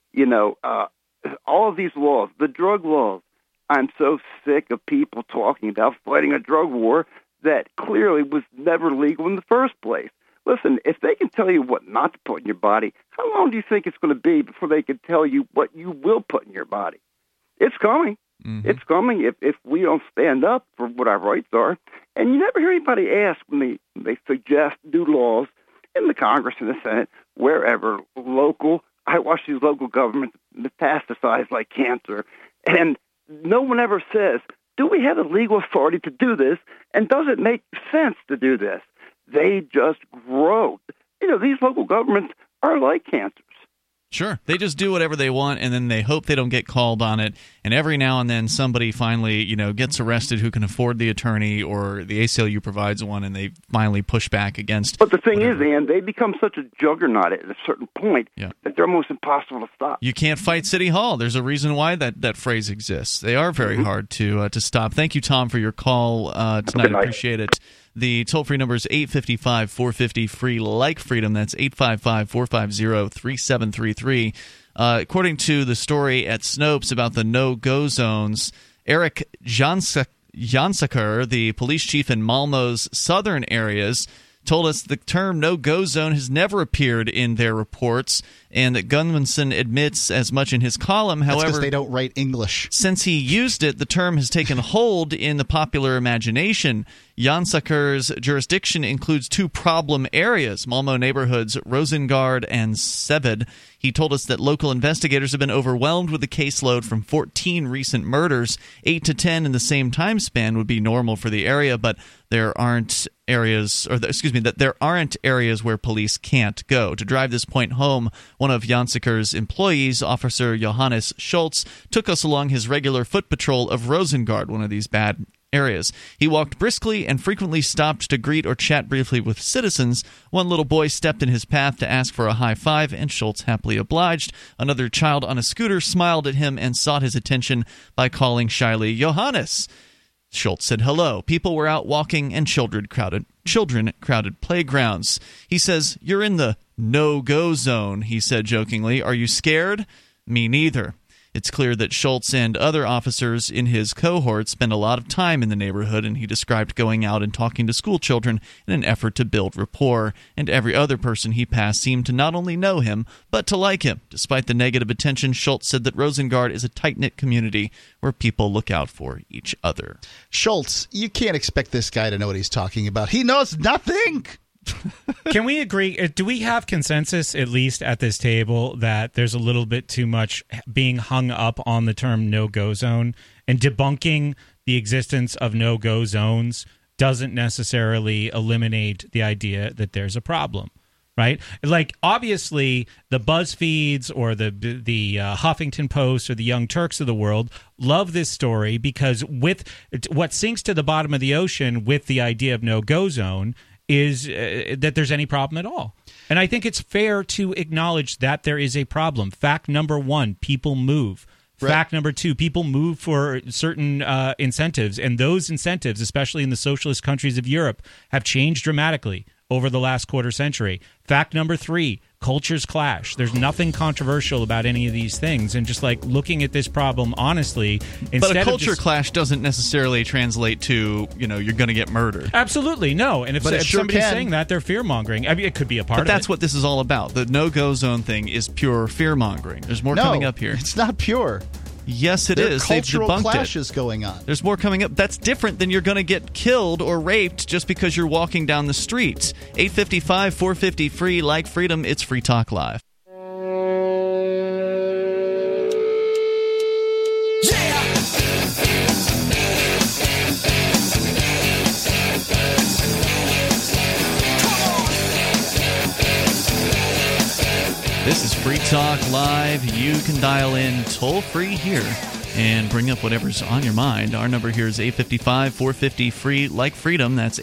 All of these laws, the drug laws, I'm so sick of people talking about fighting a drug war that clearly was never legal in the first place. Listen, if they can tell you what not to put in your body, how long do you think it's going to be before they can tell you what you will put in your body? It's coming. It's coming if we don't stand up for what our rights are. And you never hear anybody ask when they suggest new laws in the Congress and the Senate, wherever, local. I watch these local governments metastasize like cancer. And no one ever says, do we have the legal authority to do this? And does it make sense to do this? They just grow. These local governments are like cancers. Sure. They just do whatever they want, and then they hope they don't get called on it. And every now and then somebody finally, gets arrested who can afford the attorney, or the ACLU provides one, and they finally push back against. But the thing is, Ann, they become such a juggernaut at a certain point that they're almost impossible to stop. You can't fight City Hall. There's a reason why that phrase exists. They are very hard to stop. Thank you, Tom, for your call tonight. I appreciate it. The toll-free number is 855-450-FREE, like freedom. That's 855-450-3733. According to the story at Snopes about the no-go zones, Eric Jansaker, the police chief in Malmö's southern areas, told us the term no-go zone has never appeared in their reports, and that Gudmundsson admits as much in his column. That's However, because they don't write English. Since he used it, the term has taken hold in the popular imagination. Jansaker's jurisdiction includes 2 problem areas, Malmö neighborhoods Rosengård and Seved. He told us that local investigators have been overwhelmed with the caseload from 14 recent murders. 8 to 10 in the same time span would be normal for the area, but there aren't areas where police can't go. To drive this point home, one of Jansaker's employees, Officer Johannes Schultz, took us along his regular foot patrol of Rosengård, one of these bad areas. He walked briskly and frequently stopped to greet or chat briefly with citizens. One little boy stepped in his path to ask for a high five, and Schultz happily obliged. Another child on a scooter smiled at him and sought his attention by calling shyly, "Johannes." Schultz said hello. People were out walking, and children crowded playgrounds. He says, "You're in the no-go zone," he said jokingly. "Are you scared?" "Me neither." It's clear that Schultz and other officers in his cohort spend a lot of time in the neighborhood, and he described going out and talking to school children in an effort to build rapport, and every other person he passed seemed to not only know him, but to like him. Despite the negative attention, Schultz said that Rosengård is a tight-knit community where people look out for each other. Schultz, you can't expect this guy to know what he's talking about. He knows nothing! Can we agree? Do we have consensus, at least at this table, that there's a little bit too much being hung up on the term no-go zone, and debunking the existence of no-go zones doesn't necessarily eliminate the idea that there's a problem, right? Like, obviously, the BuzzFeeds or the Huffington Post or the Young Turks of the world love this story because with what sinks to the bottom of the ocean with the idea of no-go zone is that there's any problem at all. And I think it's fair to acknowledge that there is a problem. Fact number 1, people move. Right. Fact number 2, people move for certain incentives, and those incentives, especially in the socialist countries of Europe, have changed dramatically over the last quarter century. Fact number 3, cultures clash. There's nothing controversial about any of these things, and just like looking at this problem honestly, but a culture clash doesn't necessarily translate to, you're going to get murdered. Absolutely no. And if somebody's saying that, they're fear mongering. I mean, it could be a part of it. But that's what this is all about. The no-go zone thing is pure fear mongering. There's more coming up here. It's not pure. Yes, it is. They've debunked it. Cultural clashes going on. There's more coming up. That's different than you're going to get killed or raped just because you're walking down the street. 855-450-FREE, like freedom. It's Free Talk Live. This is Free Talk Live. You can dial in toll-free here and bring up whatever's on your mind. Our number here is 855-450-FREE, like freedom. That's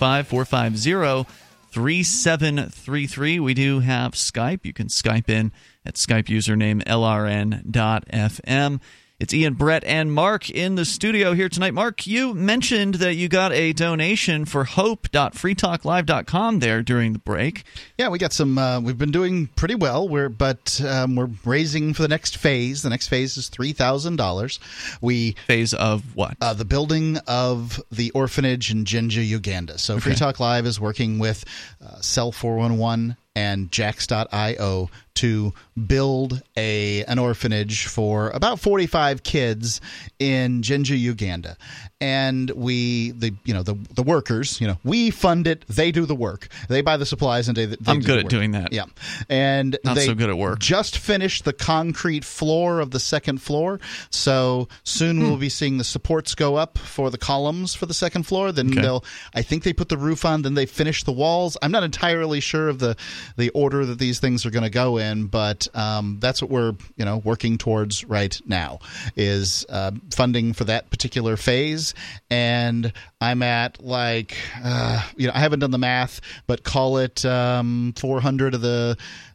855-450-3733. We do have Skype. You can Skype in at Skype username LRN.FM. It's Ian, Brett, and Mark in the studio here tonight. Mark, you mentioned that you got a donation for hope.freetalklive.com there during the break. Yeah, we got some. We've been doing pretty well. We're raising for the next phase. The next phase is $3,000. Phase of what? The building of the orphanage in Jinja, Uganda. So okay. Free Talk Live is working with Cell 411 and Jax.io to build an orphanage for about 45 kids in Jinja, Uganda. And the workers, we fund it, they do the work. They buy the supplies and they I'm do good the at work. doing that. Yeah. And not they so good at work. Just finished the concrete floor of the second floor. So soon we'll be seeing the supports go up for the columns for the second floor. Then I think they put the roof on, then they finish the walls. I'm not entirely sure of the order that these things are going to go in, but that's what we're working towards right now is funding for that particular phase. And I'm at I haven't done the math, but call it 400 of the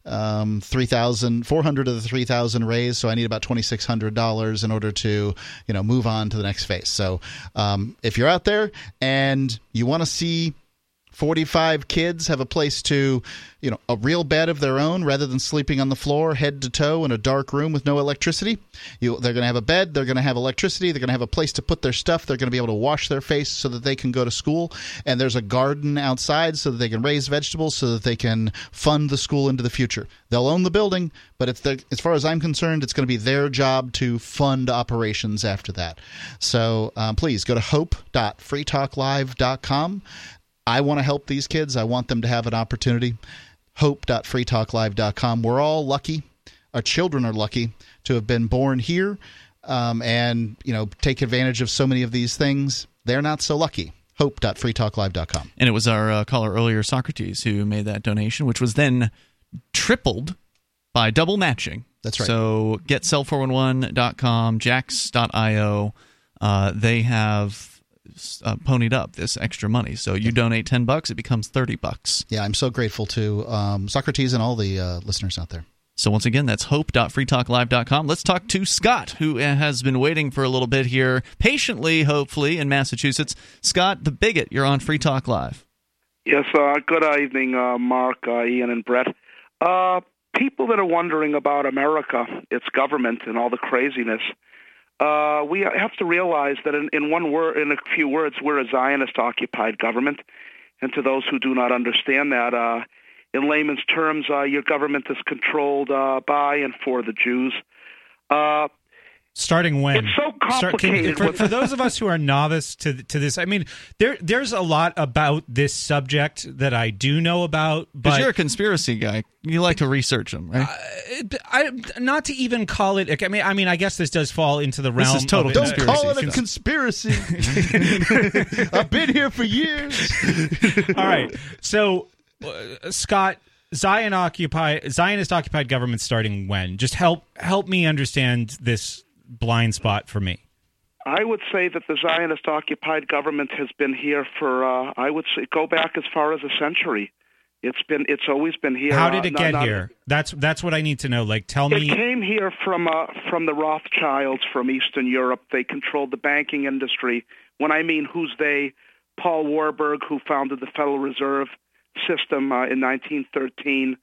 3,000 raised. So I need about $2,600 in order to move on to the next phase. So if you're out there and you want to see 45 kids have a place to, a real bed of their own rather than sleeping on the floor head to toe in a dark room with no electricity. They're going to have a bed. They're going to have electricity. They're going to have a place to put their stuff. They're going to be able to wash their face so that they can go to school. And there's a garden outside so that they can raise vegetables so that they can fund the school into the future. They'll own the building, but as far as I'm concerned, it's going to be their job to fund operations after that. So please go to hope.freetalklive.com. I want to help these kids. I want them to have an opportunity. Hope.freetalklive.com. We're all lucky. Our children are lucky to have been born here and take advantage of so many of these things. They're not so lucky. Hope.freetalklive.com. And it was our caller earlier, Socrates, who made that donation, which was then tripled by double matching. That's right. So GetSell411.com, Jax.io, they have ponied up this extra money. So you donate $10, it becomes $30. Yeah, I'm so grateful to Socrates and all the listeners out there. So once again, that's hope.freetalklive.com. Let's talk to Scott, who has been waiting for a little bit here, patiently, hopefully, in Massachusetts. Scott, the bigot, you're on Free Talk Live. Yes, good evening, Mark, Ian, and Brett. People that are wondering about America, its government, and all the craziness, we have to realize that in a few words, we're a Zionist-occupied government. And to those who do not understand that, in layman's terms, your government is controlled by and for the Jews. Starting when? It's so complicated. For those of us who are novice to this, I mean, there's a lot about this subject that I do know about. Because you're a conspiracy guy. You like to research them, right? Not to even call it. I mean, I guess this does fall into the realm. This is total conspiracy. Don't call it a conspiracy. I've been here for years. All right. So, Scott, Zionist-occupied government starting when? Just help me understand this blind spot for me. I would say that the Zionist-occupied government has been here for, I would say, go back as far as a century. It's always been here. How did it get here? That's what I need to know. Like, tell me. It came here from the Rothschilds from Eastern Europe. They controlled the banking industry. When I mean who's they, Paul Warburg, who founded the Federal Reserve System in 1913.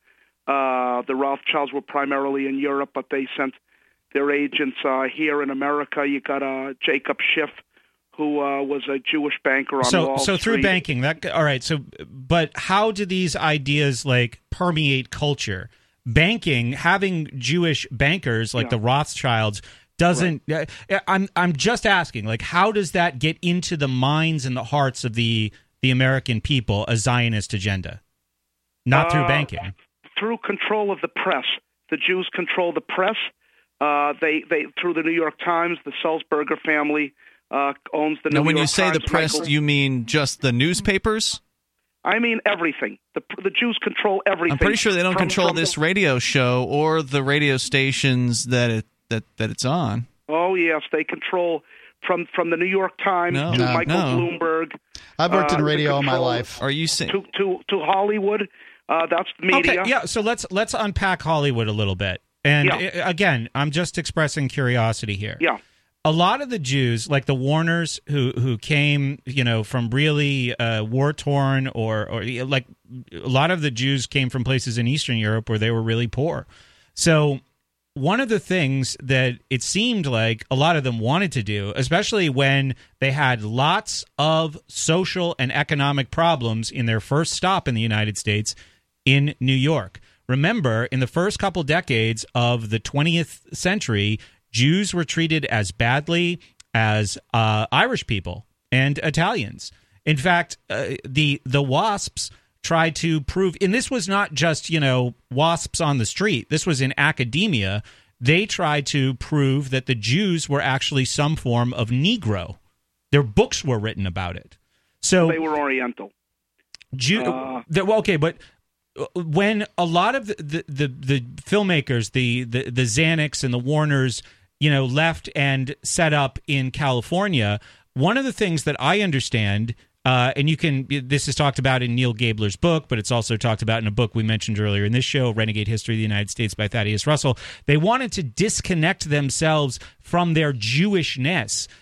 The Rothschilds were primarily in Europe, but they sent their agents here in America. You got Jacob Schiff, who was a Jewish banker on Wall Street. So through banking, all right. So, but how do these ideas permeate culture? Banking, having Jewish bankers like the Rothschilds doesn't. Right. I'm just asking, how does that get into the minds and the hearts of the American people, a Zionist agenda? Not through banking. Through control of the press. The Jews control the press. They through the New York Times, the Sulzberger family owns the New York Times. Now, when you say the press, do you mean just the newspapers? I mean everything. The Jews control everything. I'm pretty sure they don't control this radio show or the radio stations that it's on. Oh, yes, they control from the New York Times to Michael Bloomberg. I've worked in radio all my life. Are you saying to Hollywood? That's the media. Okay, yeah. So let's unpack Hollywood a little bit. And again, I'm just expressing curiosity here. Yeah. A lot of the Jews, like the Warners, who came, from really war-torn, or like a lot of the Jews came from places in Eastern Europe where they were really poor. So one of the things that it seemed like a lot of them wanted to do, especially when they had lots of social and economic problems in their first stop in the United States in New York. Remember, in the first couple decades of the 20th century, Jews were treated as badly as Irish people and Italians. In fact, the WASPs tried to prove, and this was not just, WASPs on the street. This was in academia. They tried to prove that the Jews were actually some form of Negro. Their books were written about it. So they were Oriental. Okay, but when a lot of the filmmakers, the Zaniks and the Warners, left and set up in California, one of the things that I understand, and this is talked about in Neil Gabler's book, but it's also talked about in a book we mentioned earlier in this show, Renegade History of the United States by Thaddeus Russell. They wanted to disconnect themselves from their Jewishness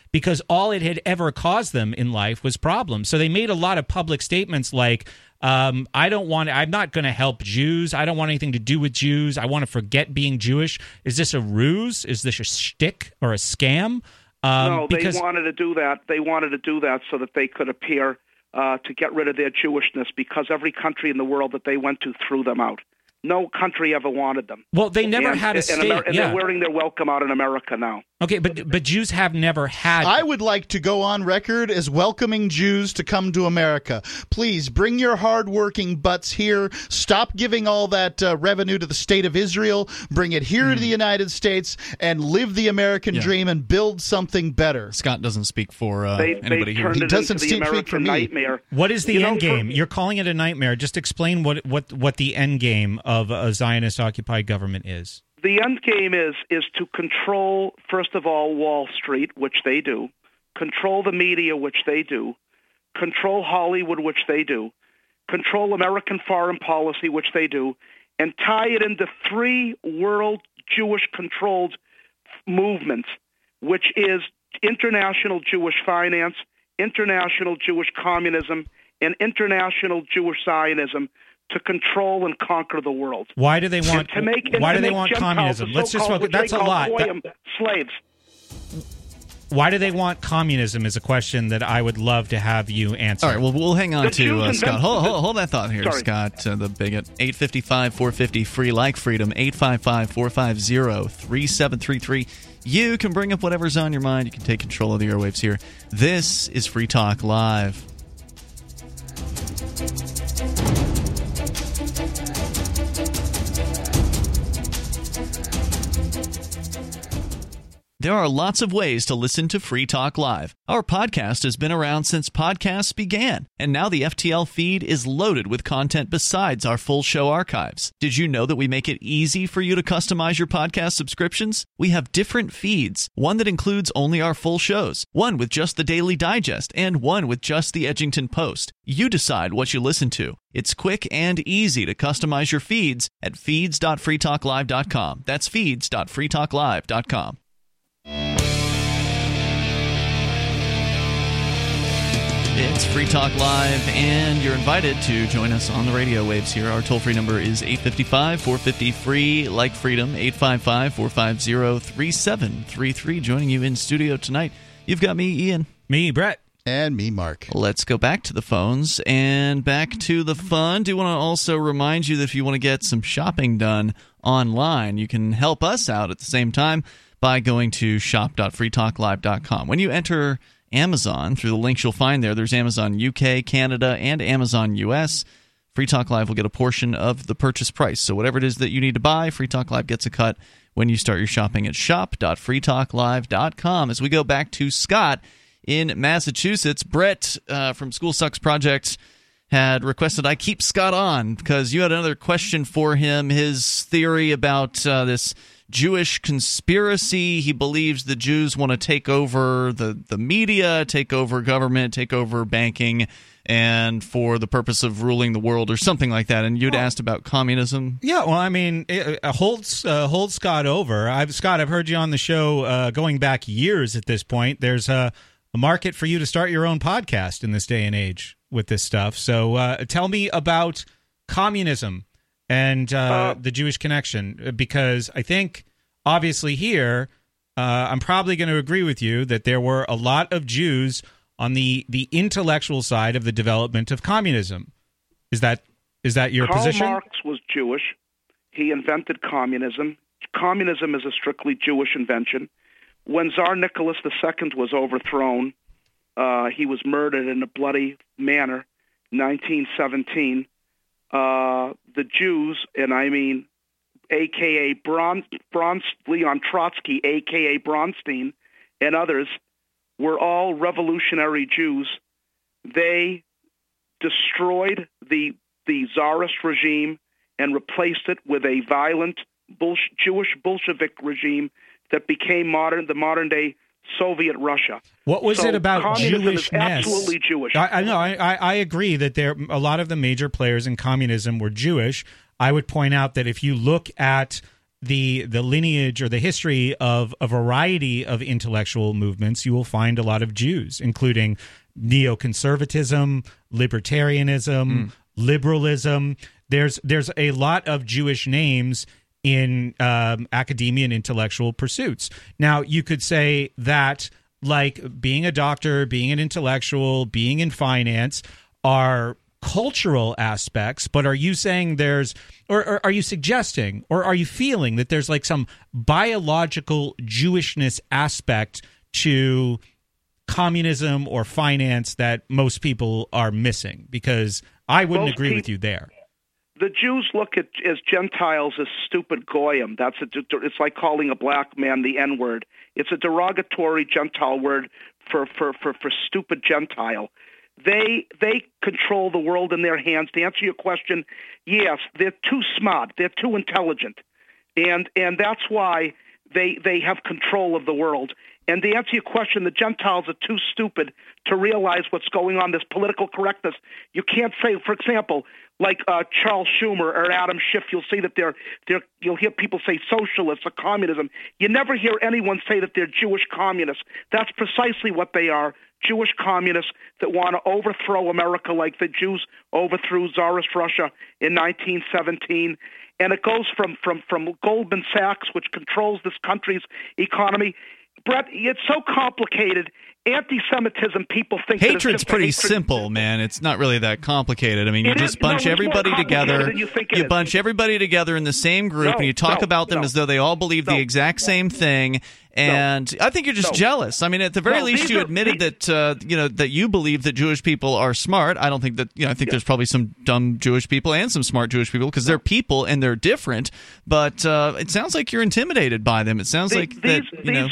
because all it had ever caused them in life was problems. So they made a lot of public statements like, I'm not going to help Jews. I don't want anything to do with Jews. I want to forget being Jewish. Is this a ruse? Is this a shtick or a scam? No, they wanted to do that. They wanted to do that so that they could appear to get rid of their Jewishness, because every country in the world that they went to threw them out. No country ever wanted them. Well, they never had a state. And they're wearing their welcome out in America now. Okay, but Jews have never had. I would like to go on record as welcoming Jews to come to America. Please bring your hardworking butts here. Stop giving all that revenue to the state of Israel. Bring it here to the United States and live the American dream and build something better. Scott doesn't speak for anybody here. He doesn't speak for me. Nightmare. What is the end game? You're calling it a nightmare. Just explain what the end game of a Zionist-occupied government is. The end game is to control, first of all, Wall Street, which they do, control the media, which they do, control Hollywood, which they do, control American foreign policy, which they do, and tie it into 3 world Jewish-controlled movements, which is international Jewish finance, international Jewish communism, and international Jewish Zionism, to control and conquer the world. Why do they want? Why do they want communism? Let's just focus. That's a lot. Slaves. Why do they want communism? Is a question that I would love to have you answer. All right. Well, we'll hang on to Scott. Hold that thought here, Scott. The bigot. 855-450 free like freedom. 855-450-3733. You can bring up whatever's on your mind. You can take control of the airwaves here. This is Free Talk Live. There are lots of ways to listen to Free Talk Live. Our podcast has been around since podcasts began, and now the FTL feed is loaded with content besides our full show archives. Did you know that we make it easy for you to customize your podcast subscriptions? We have different feeds, one that includes only our full shows, one with just the Daily Digest, and one with just the Edgington Post. You decide what you listen to. It's quick and easy to customize your feeds at feeds.freetalklive.com. That's feeds.freetalklive.com. It's Free Talk Live, and you're invited to join us on the radio waves here. Our toll-free number is 855-450-FREE, like freedom, 855-450-3733. Joining you in studio tonight, you've got me, Ian. Me, Brett. And me, Mark. Let's go back to the phones and back to the fun. Do want to also remind you that if you want to get some shopping done online, you can help us out at the same time by going to shop.freetalklive.com. When you enter Amazon, through the links you'll find there, there's Amazon UK, Canada, and Amazon US. Free Talk Live will get a portion of the purchase price. So whatever it is that you need to buy, Free Talk Live gets a cut when you start your shopping at shop.freetalklive.com. As we go back to Scott in Massachusetts, Brett from School Sucks Project had requested I keep Scott on because you had another question for him, his theory about this Jewish conspiracy. He believes the Jews want to take over the media, take over government, take over banking, and for the purpose of ruling the world or something like that. And you'd asked about communism. Yeah, well, I mean, hold Scott over. Scott, I've heard you on the show going back years at this point. There's a market for you to start your own podcast in this day and age with this stuff. So tell me about communism and the Jewish connection, because I think, obviously here, I'm probably going to agree with you that there were a lot of Jews on the intellectual side of the development of communism. Is that your position? Karl Marx was Jewish. He invented communism. Communism is a strictly Jewish invention. When Tsar Nicholas II was overthrown, he was murdered in a bloody manner, 1917. The Jews, and I mean a.k.a. Leon Trotsky, a.k.a. Bronstein, and others, were all revolutionary Jews. They destroyed the Tsarist regime and replaced it with a violent Jewish Bolshevik regime that became the modern-day Soviet Russia. What was it about Jewishness? Absolutely Jewish. I know. I agree that a lot of the major players in communism were Jewish. I would point out that if you look at the lineage or the history of a variety of intellectual movements, you will find a lot of Jews, including neoconservatism, libertarianism, liberalism. There's a lot of Jewish names in academia and intellectual pursuits. Now, you could say that, like, being a doctor, being an intellectual, being in finance are cultural aspects, but are you saying there's, or are you suggesting, or are you feeling that there's like some biological Jewishness aspect to communism or finance that most people are missing? Because I wouldn't agree with you there. The Jews look at as Gentiles as stupid goyim. It's like calling a black man the N-word. It's a derogatory Gentile word for stupid Gentile. They control the world in their hands. To answer your question, yes, they're too smart. They're too intelligent, and that's why they have control of the world. And to answer your question, the Gentiles are too stupid to realize what's going on. This political correctness. You can't say, for example, like Charles Schumer or Adam Schiff, you'll see that you'll hear people say socialists or communism. You never hear anyone say that they're Jewish communists. That's precisely what they are. Jewish communists that want to overthrow America like the Jews overthrew Tsarist Russia in 1917. And it goes from Goldman Sachs, which controls this country's economy. Brett, it's so complicated. Anti-Semitism, people think hatred's pretty simple, man. It's not really that complicated. I mean, you just bunch everybody together. You bunch everybody together in the same group, and you talk about them as though they all believe the exact same thing. And I think you're just jealous. I mean, at the very least, you admitted that that you believe that Jewish people are smart. I don't think that. I think there's probably some dumb Jewish people and some smart Jewish people because they're people and they're different. But it sounds like you're intimidated by them. It sounds like you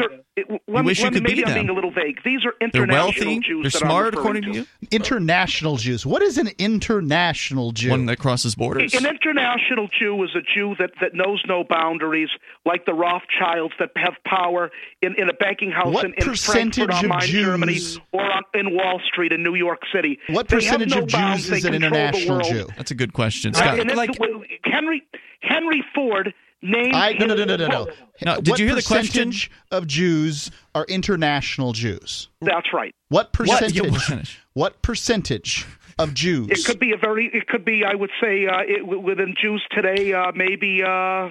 wish you could be them. I'm being a little vague. These are international they're wealthy, Jews. They're smart, according to you. International Jews. What is an international Jew? One that crosses borders. An international Jew is a Jew that knows no boundaries, like the Rothschilds that have power in a banking house in Frankfurt am Main, Germany, or in Wall Street in New York City. What percentage of Jews is an international Jew? That's a good question, Scott. Henry Ford named. No, did you hear the question? Of Jews are international Jews? That's right. What percentage? What percentage of Jews? It could be. I would say within Jews today, maybe 5%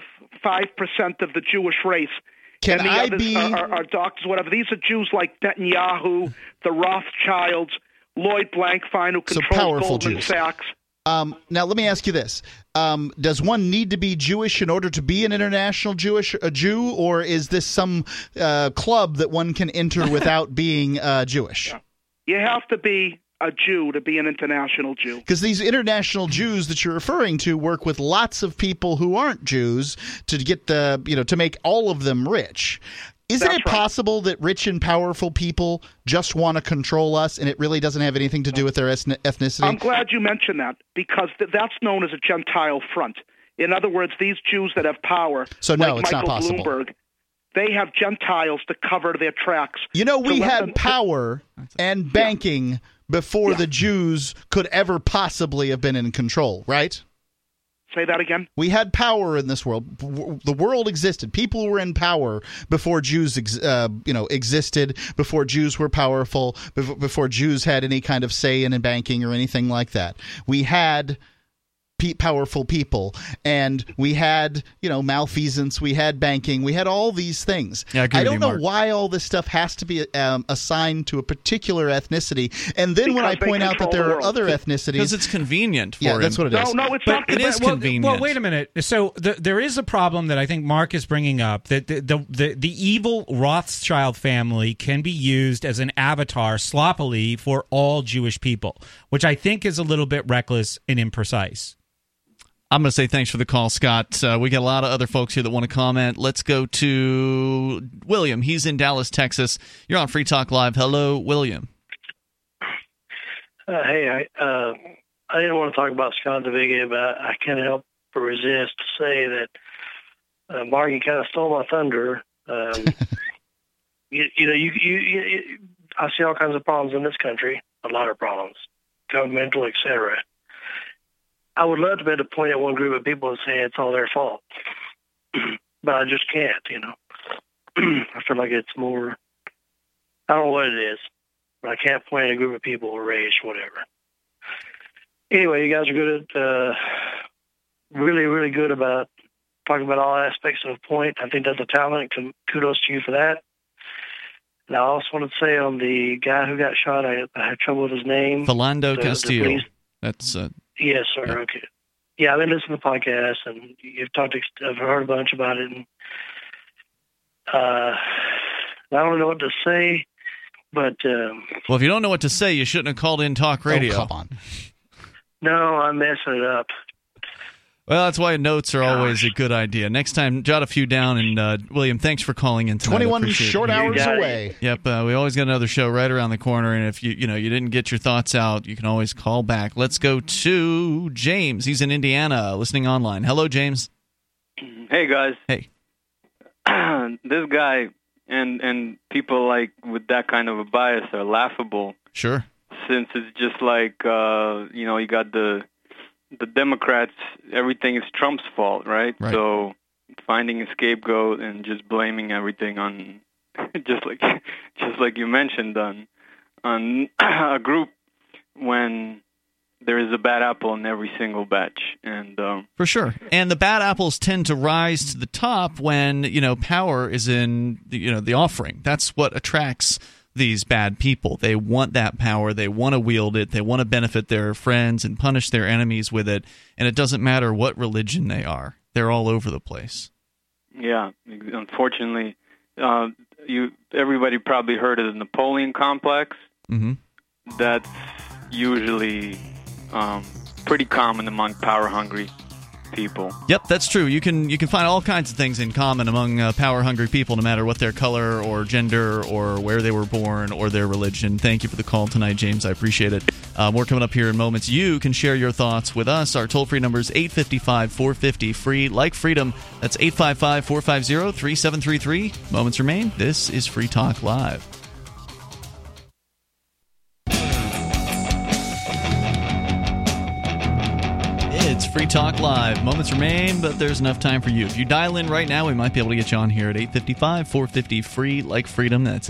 of the Jewish race. Can and the I others be? Are doctors, whatever. These are Jews like Netanyahu, the Rothschilds, Lloyd Blankfein, who controls Goldman Sachs. Now, let me ask you this. Does one need to be Jewish in order to be an international Jew, or is this some club that one can enter without being Jewish? You have to be a Jew to be an international Jew. Because these international Jews that you're referring to work with lots of people who aren't Jews to get to make all of them rich. Isn't it possible that rich and powerful people just want to control us, and it really doesn't have anything to do with their ethnicity? I'm glad you mentioned that, because that's known as a Gentile front. In other words, these Jews that have power, so no, like it's Michael not possible. Bloomberg, they have Gentiles to cover their tracks. We had power and banking before the Jews could ever possibly have been in control, right? Say that again? We had power in this world. The world existed. People were in power before Jews existed, before Jews were powerful, before Jews had any kind of say in banking or anything like that. We had powerful people, and we had malfeasance, we had banking, we had all these things. I don't know why all this stuff has to be assigned to a particular ethnicity, and then when I point out that there are other ethnicities, because it's convenient for him. That's what it is. No, it's not. It is convenient. Well, wait a minute. So there is a problem that I think Mark is bringing up, that the evil Rothschild family can be used as an avatar sloppily for all Jewish people, which I think is a little bit reckless and imprecise. I'm going to say thanks for the call, Scott. We got a lot of other folks here that want to comment. Let's go to William. He's in Dallas, Texas. You're on Free Talk Live. Hello, William. Hey, I didn't want to talk about Scott DeVega, but I can't help but resist to say that Mark, you kind of stole my thunder. I see all kinds of problems in this country, a lot of problems, governmental, etc. I would love to be able to point at one group of people and say it's all their fault. but I just can't, you know. I feel like it's more, I don't know what it is, but I can't point at a group of people or race, whatever. Anyway, you guys are good at, really, really good about talking about all aspects of a point. I think that's a talent. Kudos to you for that. And I also want to say on the guy who got shot, I had trouble with his name. Philando Castillo. That's yes, sir. Yeah. Okay. Yeah, I've been listening to the podcast, and I've heard a bunch about it. And I don't know what to say, but well, if you don't know what to say, you shouldn't have called in talk radio. Oh, come on. No, I'm messing it up. Well, that's why notes are always a good idea. Next time, jot a few down. And William, thanks for calling in tonight. 21 short hours away. Yep, we always got another show right around the corner. And if you didn't get your thoughts out, you can always call back. Let's go to James. He's in Indiana, listening online. Hello, James. Hey, guys. Hey. This guy and people like with that kind of a bias are laughable. Sure. Since it's just like you got the Democrats, everything is Trump's fault, right? So finding a scapegoat and just blaming everything on, just like you mentioned, on a group when there is a bad apple in every single batch. And for sure. And the bad apples tend to rise to the top when power is in the offering. That's what attracts these bad people. They want that power. They want to wield it. They want to benefit their friends and punish their enemies with it. And it doesn't matter what religion they are. They're all over the place. Yeah, unfortunately, everybody probably heard of the Napoleon complex. Mm-hmm. That's usually pretty common among power-hungry people. Yep, that's true. You can find all kinds of things in common among power-hungry people, no matter what their color or gender or where they were born or their religion. Thank you for the call tonight, James. I appreciate it. More coming up here in moments. You can share your thoughts with us. Our toll-free number is 855-450, free like freedom. That's 855-450-3733. Moments remain. This is Free Talk Live. It's Free Talk Live. Moments remain, but there's enough time for you. If you dial in right now, we might be able to get you on here at 855-450, free like freedom. That's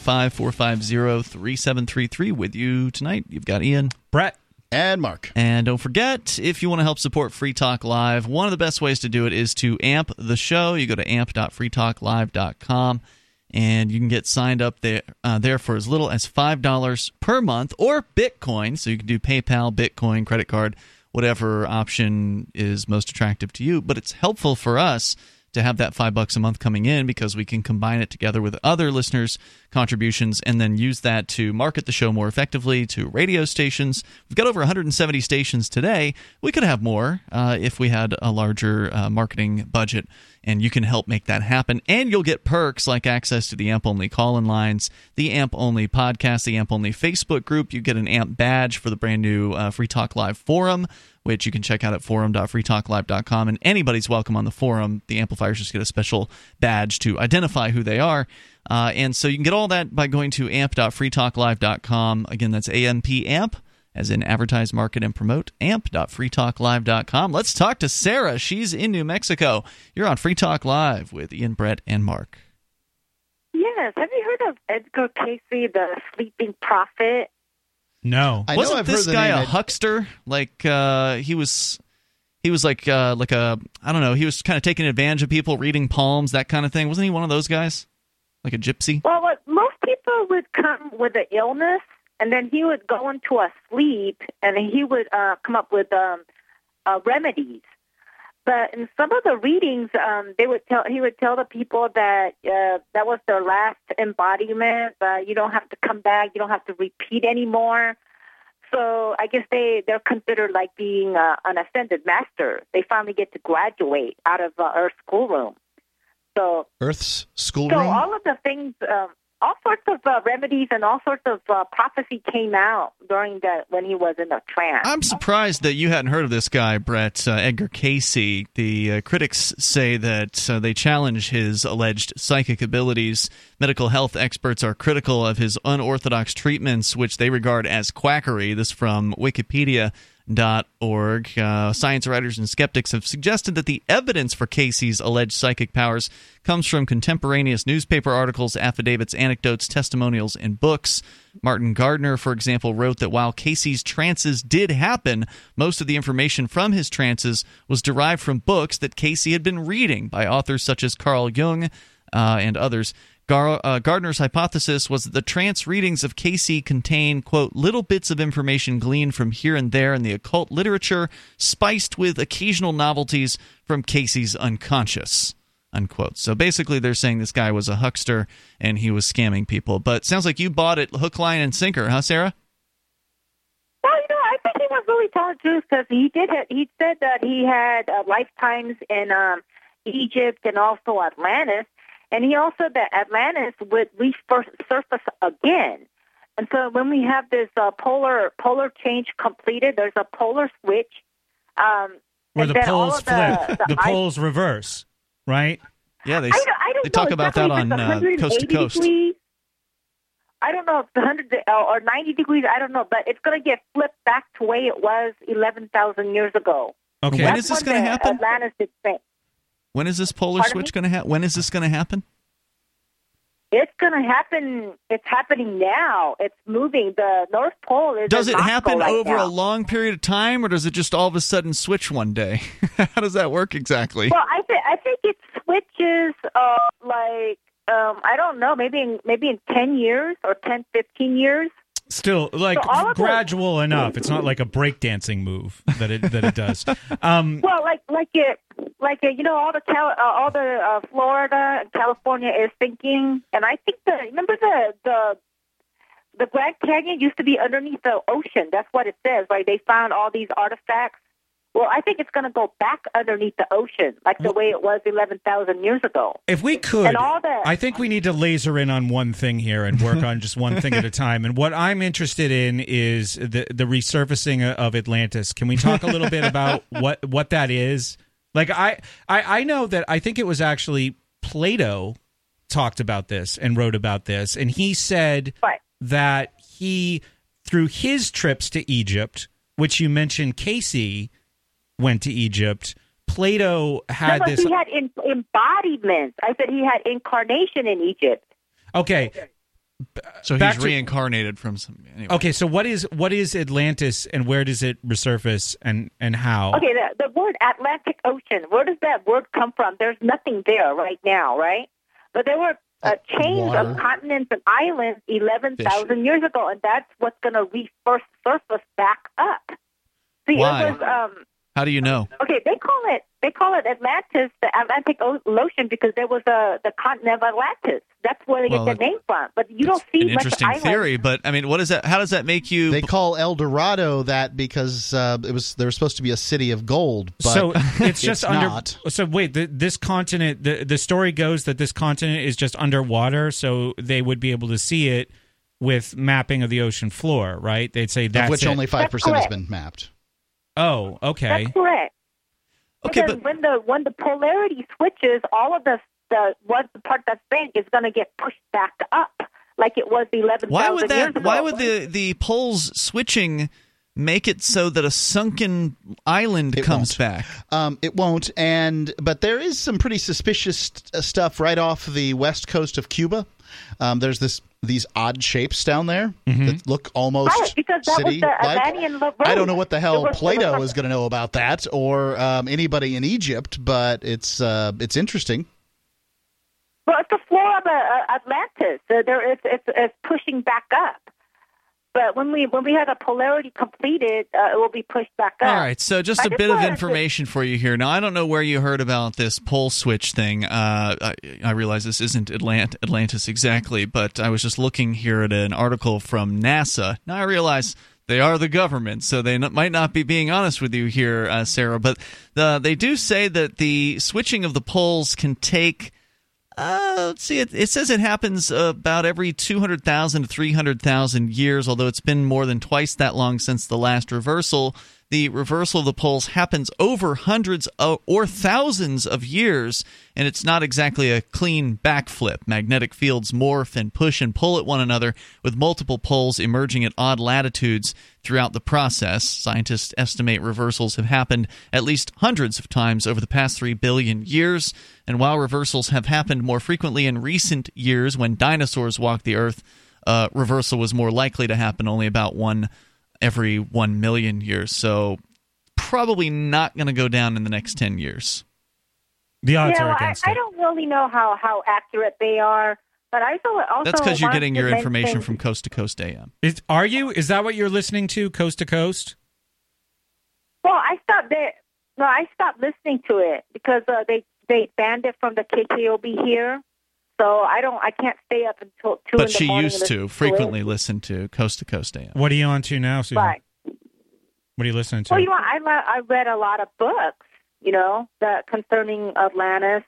855-450-3733. With you tonight, you've got Ian, Brett, and Mark. And don't forget, if you want to help support Free Talk Live, one of the best ways to do it is to amp the show. You go to amp.freetalklive.com. And you can get signed up there for as little as $5 per month, or Bitcoin. So you can do PayPal, Bitcoin, credit card, whatever option is most attractive to you. But it's helpful for us to have that $5 a month coming in, because we can combine it together with other listeners' contributions and then use that to market the show more effectively to radio stations. We've got over 170 stations today. We could have more if we had a larger marketing budget, and you can help make that happen. And you'll get perks like access to the AMP-only call-in lines, the AMP-only podcast, the AMP-only Facebook group. You get an AMP badge for the brand new Free Talk Live forum, which you can check out at forum.freetalklive.com. And anybody's welcome on the forum. The amplifiers just get a special badge to identify who they are. And so you can get all that by going to amp.freetalklive.com. Again, that's AMP, as in advertise, market, and promote, amp.freetalklive.com. Let's talk to Sarah. She's in New Mexico. You're on Free Talk Live with Ian, Brett, and Mark. Yes. Have you heard of Edgar Casey, the sleeping prophet? No. Wasn't this guy a huckster? Like he was like a, I don't know, he was kind of taking advantage of people, reading palms, that kind of thing. Wasn't he one of those guys? Like a gypsy? Well, most people would come with an illness, and then he would go into a sleep, and he would come up with remedies. But in some of the readings, he would tell the people that that was their last embodiment. You don't have to come back. You don't have to repeat anymore. So I guess they're considered like being an ascended master. They finally get to graduate out of Earth's schoolroom. So Earth's schoolroom? So all of the things, all sorts of remedies and all sorts of prophecy came out during when he was in a trance. I'm surprised that you hadn't heard of this guy, Brett, Edgar Casey. The critics say that they challenge his alleged psychic abilities. Medical health experts are critical of his unorthodox treatments, which they regard as quackery. This from Wikipedia. Science writers and skeptics have suggested that the evidence for Casey's alleged psychic powers comes from contemporaneous newspaper articles, affidavits, anecdotes, testimonials, and books. Martin Gardner, for example, wrote that while Casey's trances did happen, most of the information from his trances was derived from books that Casey had been reading by authors such as Carl Jung and others. Gardner's hypothesis was that the trance readings of Casey contain, quote, little bits of information gleaned from here and there in the occult literature, spiced with occasional novelties from Casey's unconscious, unquote. So basically they're saying this guy was a huckster and he was scamming people. But sounds like you bought it hook, line, and sinker, huh, Sarah? Well, I think he was really telling the truth because he said that he had lifetimes in Egypt and also Atlantis. And he also that Atlantis would resurface again. And so when we have this polar change completed, there's a polar switch. Where the poles flip, the poles reverse, right? Yeah, they don't talk know about that on Coast to Coast. Degrees. I don't know if it's 100 or 90 degrees, I don't know, but it's going to get flipped back to the way it was 11,000 years ago. Okay. When is this going to happen? Atlantis is fake. When is this polar switch going to happen? When is this going to happen? It's going to happen. It's happening now. It's moving. The North Pole is. Does it happen right over now. a long period of time, or does it just all of a sudden switch one day? How does that work exactly? Well, I think it switches. I don't know. Maybe in 10 years or 10, 15 years. Still, gradual enough. It's not like a breakdancing move that it does. Well, all the Florida and California is thinking, and I think remember the Grand Canyon used to be underneath the ocean. That's what it says. Right? They found all these artifacts. Well, I think it's going to go back underneath the ocean, like the way it was 11,000 years ago. If we could, I think we need to laser in on one thing here and work on just one thing at a time. And what I'm interested in is the resurfacing of Atlantis. Can we talk a little bit about what that is? Like, I know that I think it was actually Plato talked about this and wrote about this. And he said that he, through his trips to Egypt, which you mentioned Casey went to Egypt, Plato had this. He had embodiments. I said he had incarnation in Egypt. Okay. So he's reincarnated from some. Anyway. Okay, so what is Atlantis and where does it resurface and how? Okay, the word Atlantic Ocean, where does that word come from? There's nothing there right now, right? But there were chains of continents and islands 11,000 years ago, and that's what's going to resurface back up. See, Why? It was, how do you know? Okay, they call it Atlantis, the Atlantic Ocean, because there was the continent of Atlantis. That's where they get the name from. But you don't see an interesting theory. But I mean, what is that? How does that make you? They call El Dorado that because there was supposed to be a city of gold. But so it's just not. So wait, this continent. The story goes that this continent is just underwater, so they would be able to see it with mapping of the ocean floor, right? They'd say that's of which only 5% has been mapped. Oh, okay. That's correct. Okay, because when the polarity switches, all of the part that's big is going to get pushed back up, like it was 11,000 years ago. Why would the poles switching make it so that a sunken island comes back? It won't. But there is some pretty suspicious stuff right off the west coast of Cuba. There's these odd shapes down there that look almost city-like. I don't know what the hell Plato is going to know about that, or anybody in Egypt, but it's interesting. Well, it's the floor of Atlantis. It's pushing back up. But when we have a polarity completed, it will be pushed back up. All right, so just a bit of information for you here. Now, I don't know where you heard about this pole switch thing. I realize this isn't Atlantis exactly, but I was just looking here at an article from NASA. Now, I realize they are the government, so they might not be being honest with you here, Sarah, but they do say that the switching of the poles can take... let's see. It says it happens about every 200,000 to 300,000 years, although it's been more than twice that long since the last reversal. the reversal of the poles happens over hundreds or thousands of years, and it's not exactly a clean backflip. Magnetic fields morph and push and pull at one another, with multiple poles emerging at odd latitudes throughout the process. Scientists estimate reversals have happened at least hundreds of times over the past 3 billion years, and while reversals have happened more frequently in recent years when dinosaurs walked the Earth, reversal was more likely to happen only about one every 1 million years. So probably not going to go down in the next 10 years. The odds are against it. I don't really know how accurate they are, but I also that's because you're getting your information from Coast to Coast AM. Are you? Is that what you're listening to, Coast to Coast? Well, I stopped there. No, I stopped listening to it because they banned it from the KKOB here. So I can't stay up until 2 in the morning. But she used to frequently listen to Coast AM. What are you on to now, Susan? Right. What are you listening to? Well, I read a lot of books, that concerning Atlantis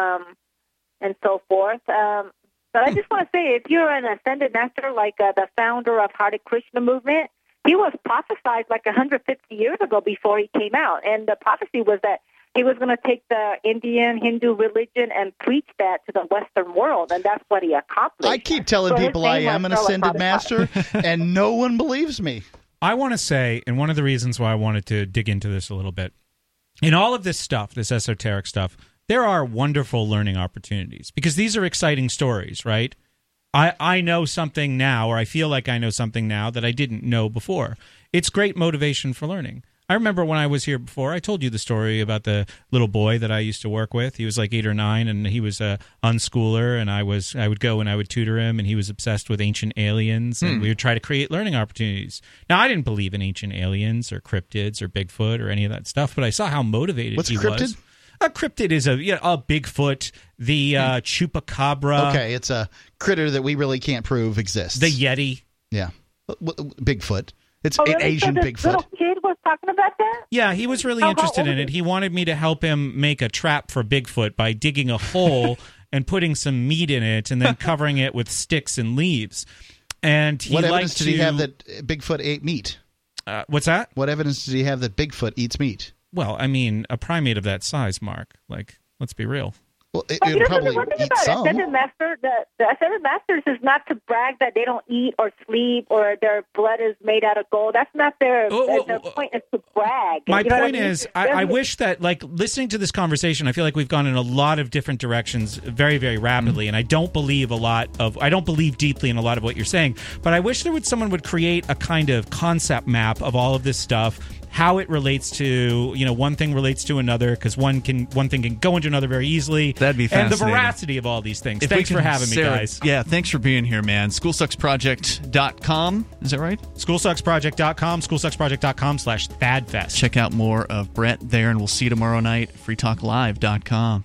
and so forth. But I just want to say, if you're an ascended master like the founder of Hare Krishna movement, he was prophesied like 150 years ago before he came out, and the prophecy was that he was going to take the Indian Hindu religion and preach that to the Western world, and that's what he accomplished. I keep telling people I am an ascended master, and no one believes me. I want to say, and one of the reasons why I wanted to dig into this a little bit, in all of this stuff, this esoteric stuff, there are wonderful learning opportunities, because these are exciting stories, right? I know something now, or I feel like I know something now that I didn't know before. It's great motivation for learning. I remember when I was here before, I told you the story about the little boy that I used to work with. He was like 8 or 9, and he was a unschooler, and I would go and I would tutor him, and he was obsessed with ancient aliens, and we would try to create learning opportunities. Now, I didn't believe in ancient aliens or cryptids or Bigfoot or any of that stuff, but I saw how motivated he was. A cryptid is a Bigfoot, the chupacabra. Okay, it's a critter that we really can't prove exists. The Yeti. Yeah. Bigfoot. It's really? Asian So this Bigfoot. little kid was talking about that? Yeah, he was really interested in it. He wanted me to help him make a trap for Bigfoot by digging a hole and putting some meat in it and then covering it with sticks and leaves. And what evidence did he have that Bigfoot ate meat? What's that? What evidence did he have that Bigfoot eats meat? Well, I mean, a primate of that size, Mark. Like, let's be real. Well, it'll probably eat some. Ascended Master, the Ascended Masters is not to brag that they don't eat or sleep or their blood is made out of gold. That's not their point is to brag. My point is, I wish that, like, listening to this conversation, I feel like we've gone in a lot of different directions very, very rapidly, and I don't believe deeply in a lot of what you're saying, but I wish someone would create a kind of concept map of all of this stuff, how it relates to, one thing relates to another, because one thing can go into another very easily. That'd be fascinating. And the veracity of all these things. Thanks for having me, guys. Yeah, thanks for being here, man. SchoolSucksProject.com. Is that right? SchoolSucksProject.com. SchoolSucksProject.com/ThadFest. Check out more of Brett there, and we'll see you tomorrow night. FreeTalkLive.com.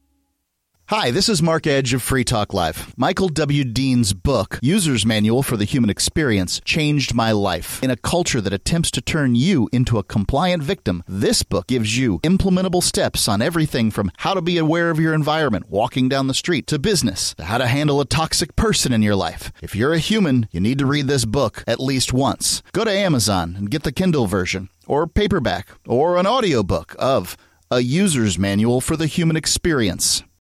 Hi, this is Mark Edge of Free Talk Live. Michael W. Dean's book, User's Manual for the Human Experience, changed my life. In a culture that attempts to turn you into a compliant victim, this book gives you implementable steps on everything from how to be aware of your environment, walking down the street, to business, to how to handle a toxic person in your life. If you're a human, you need to read this book at least once. Go to Amazon and get the Kindle version, or paperback, or an audiobook of A User's Manual for the Human Experience.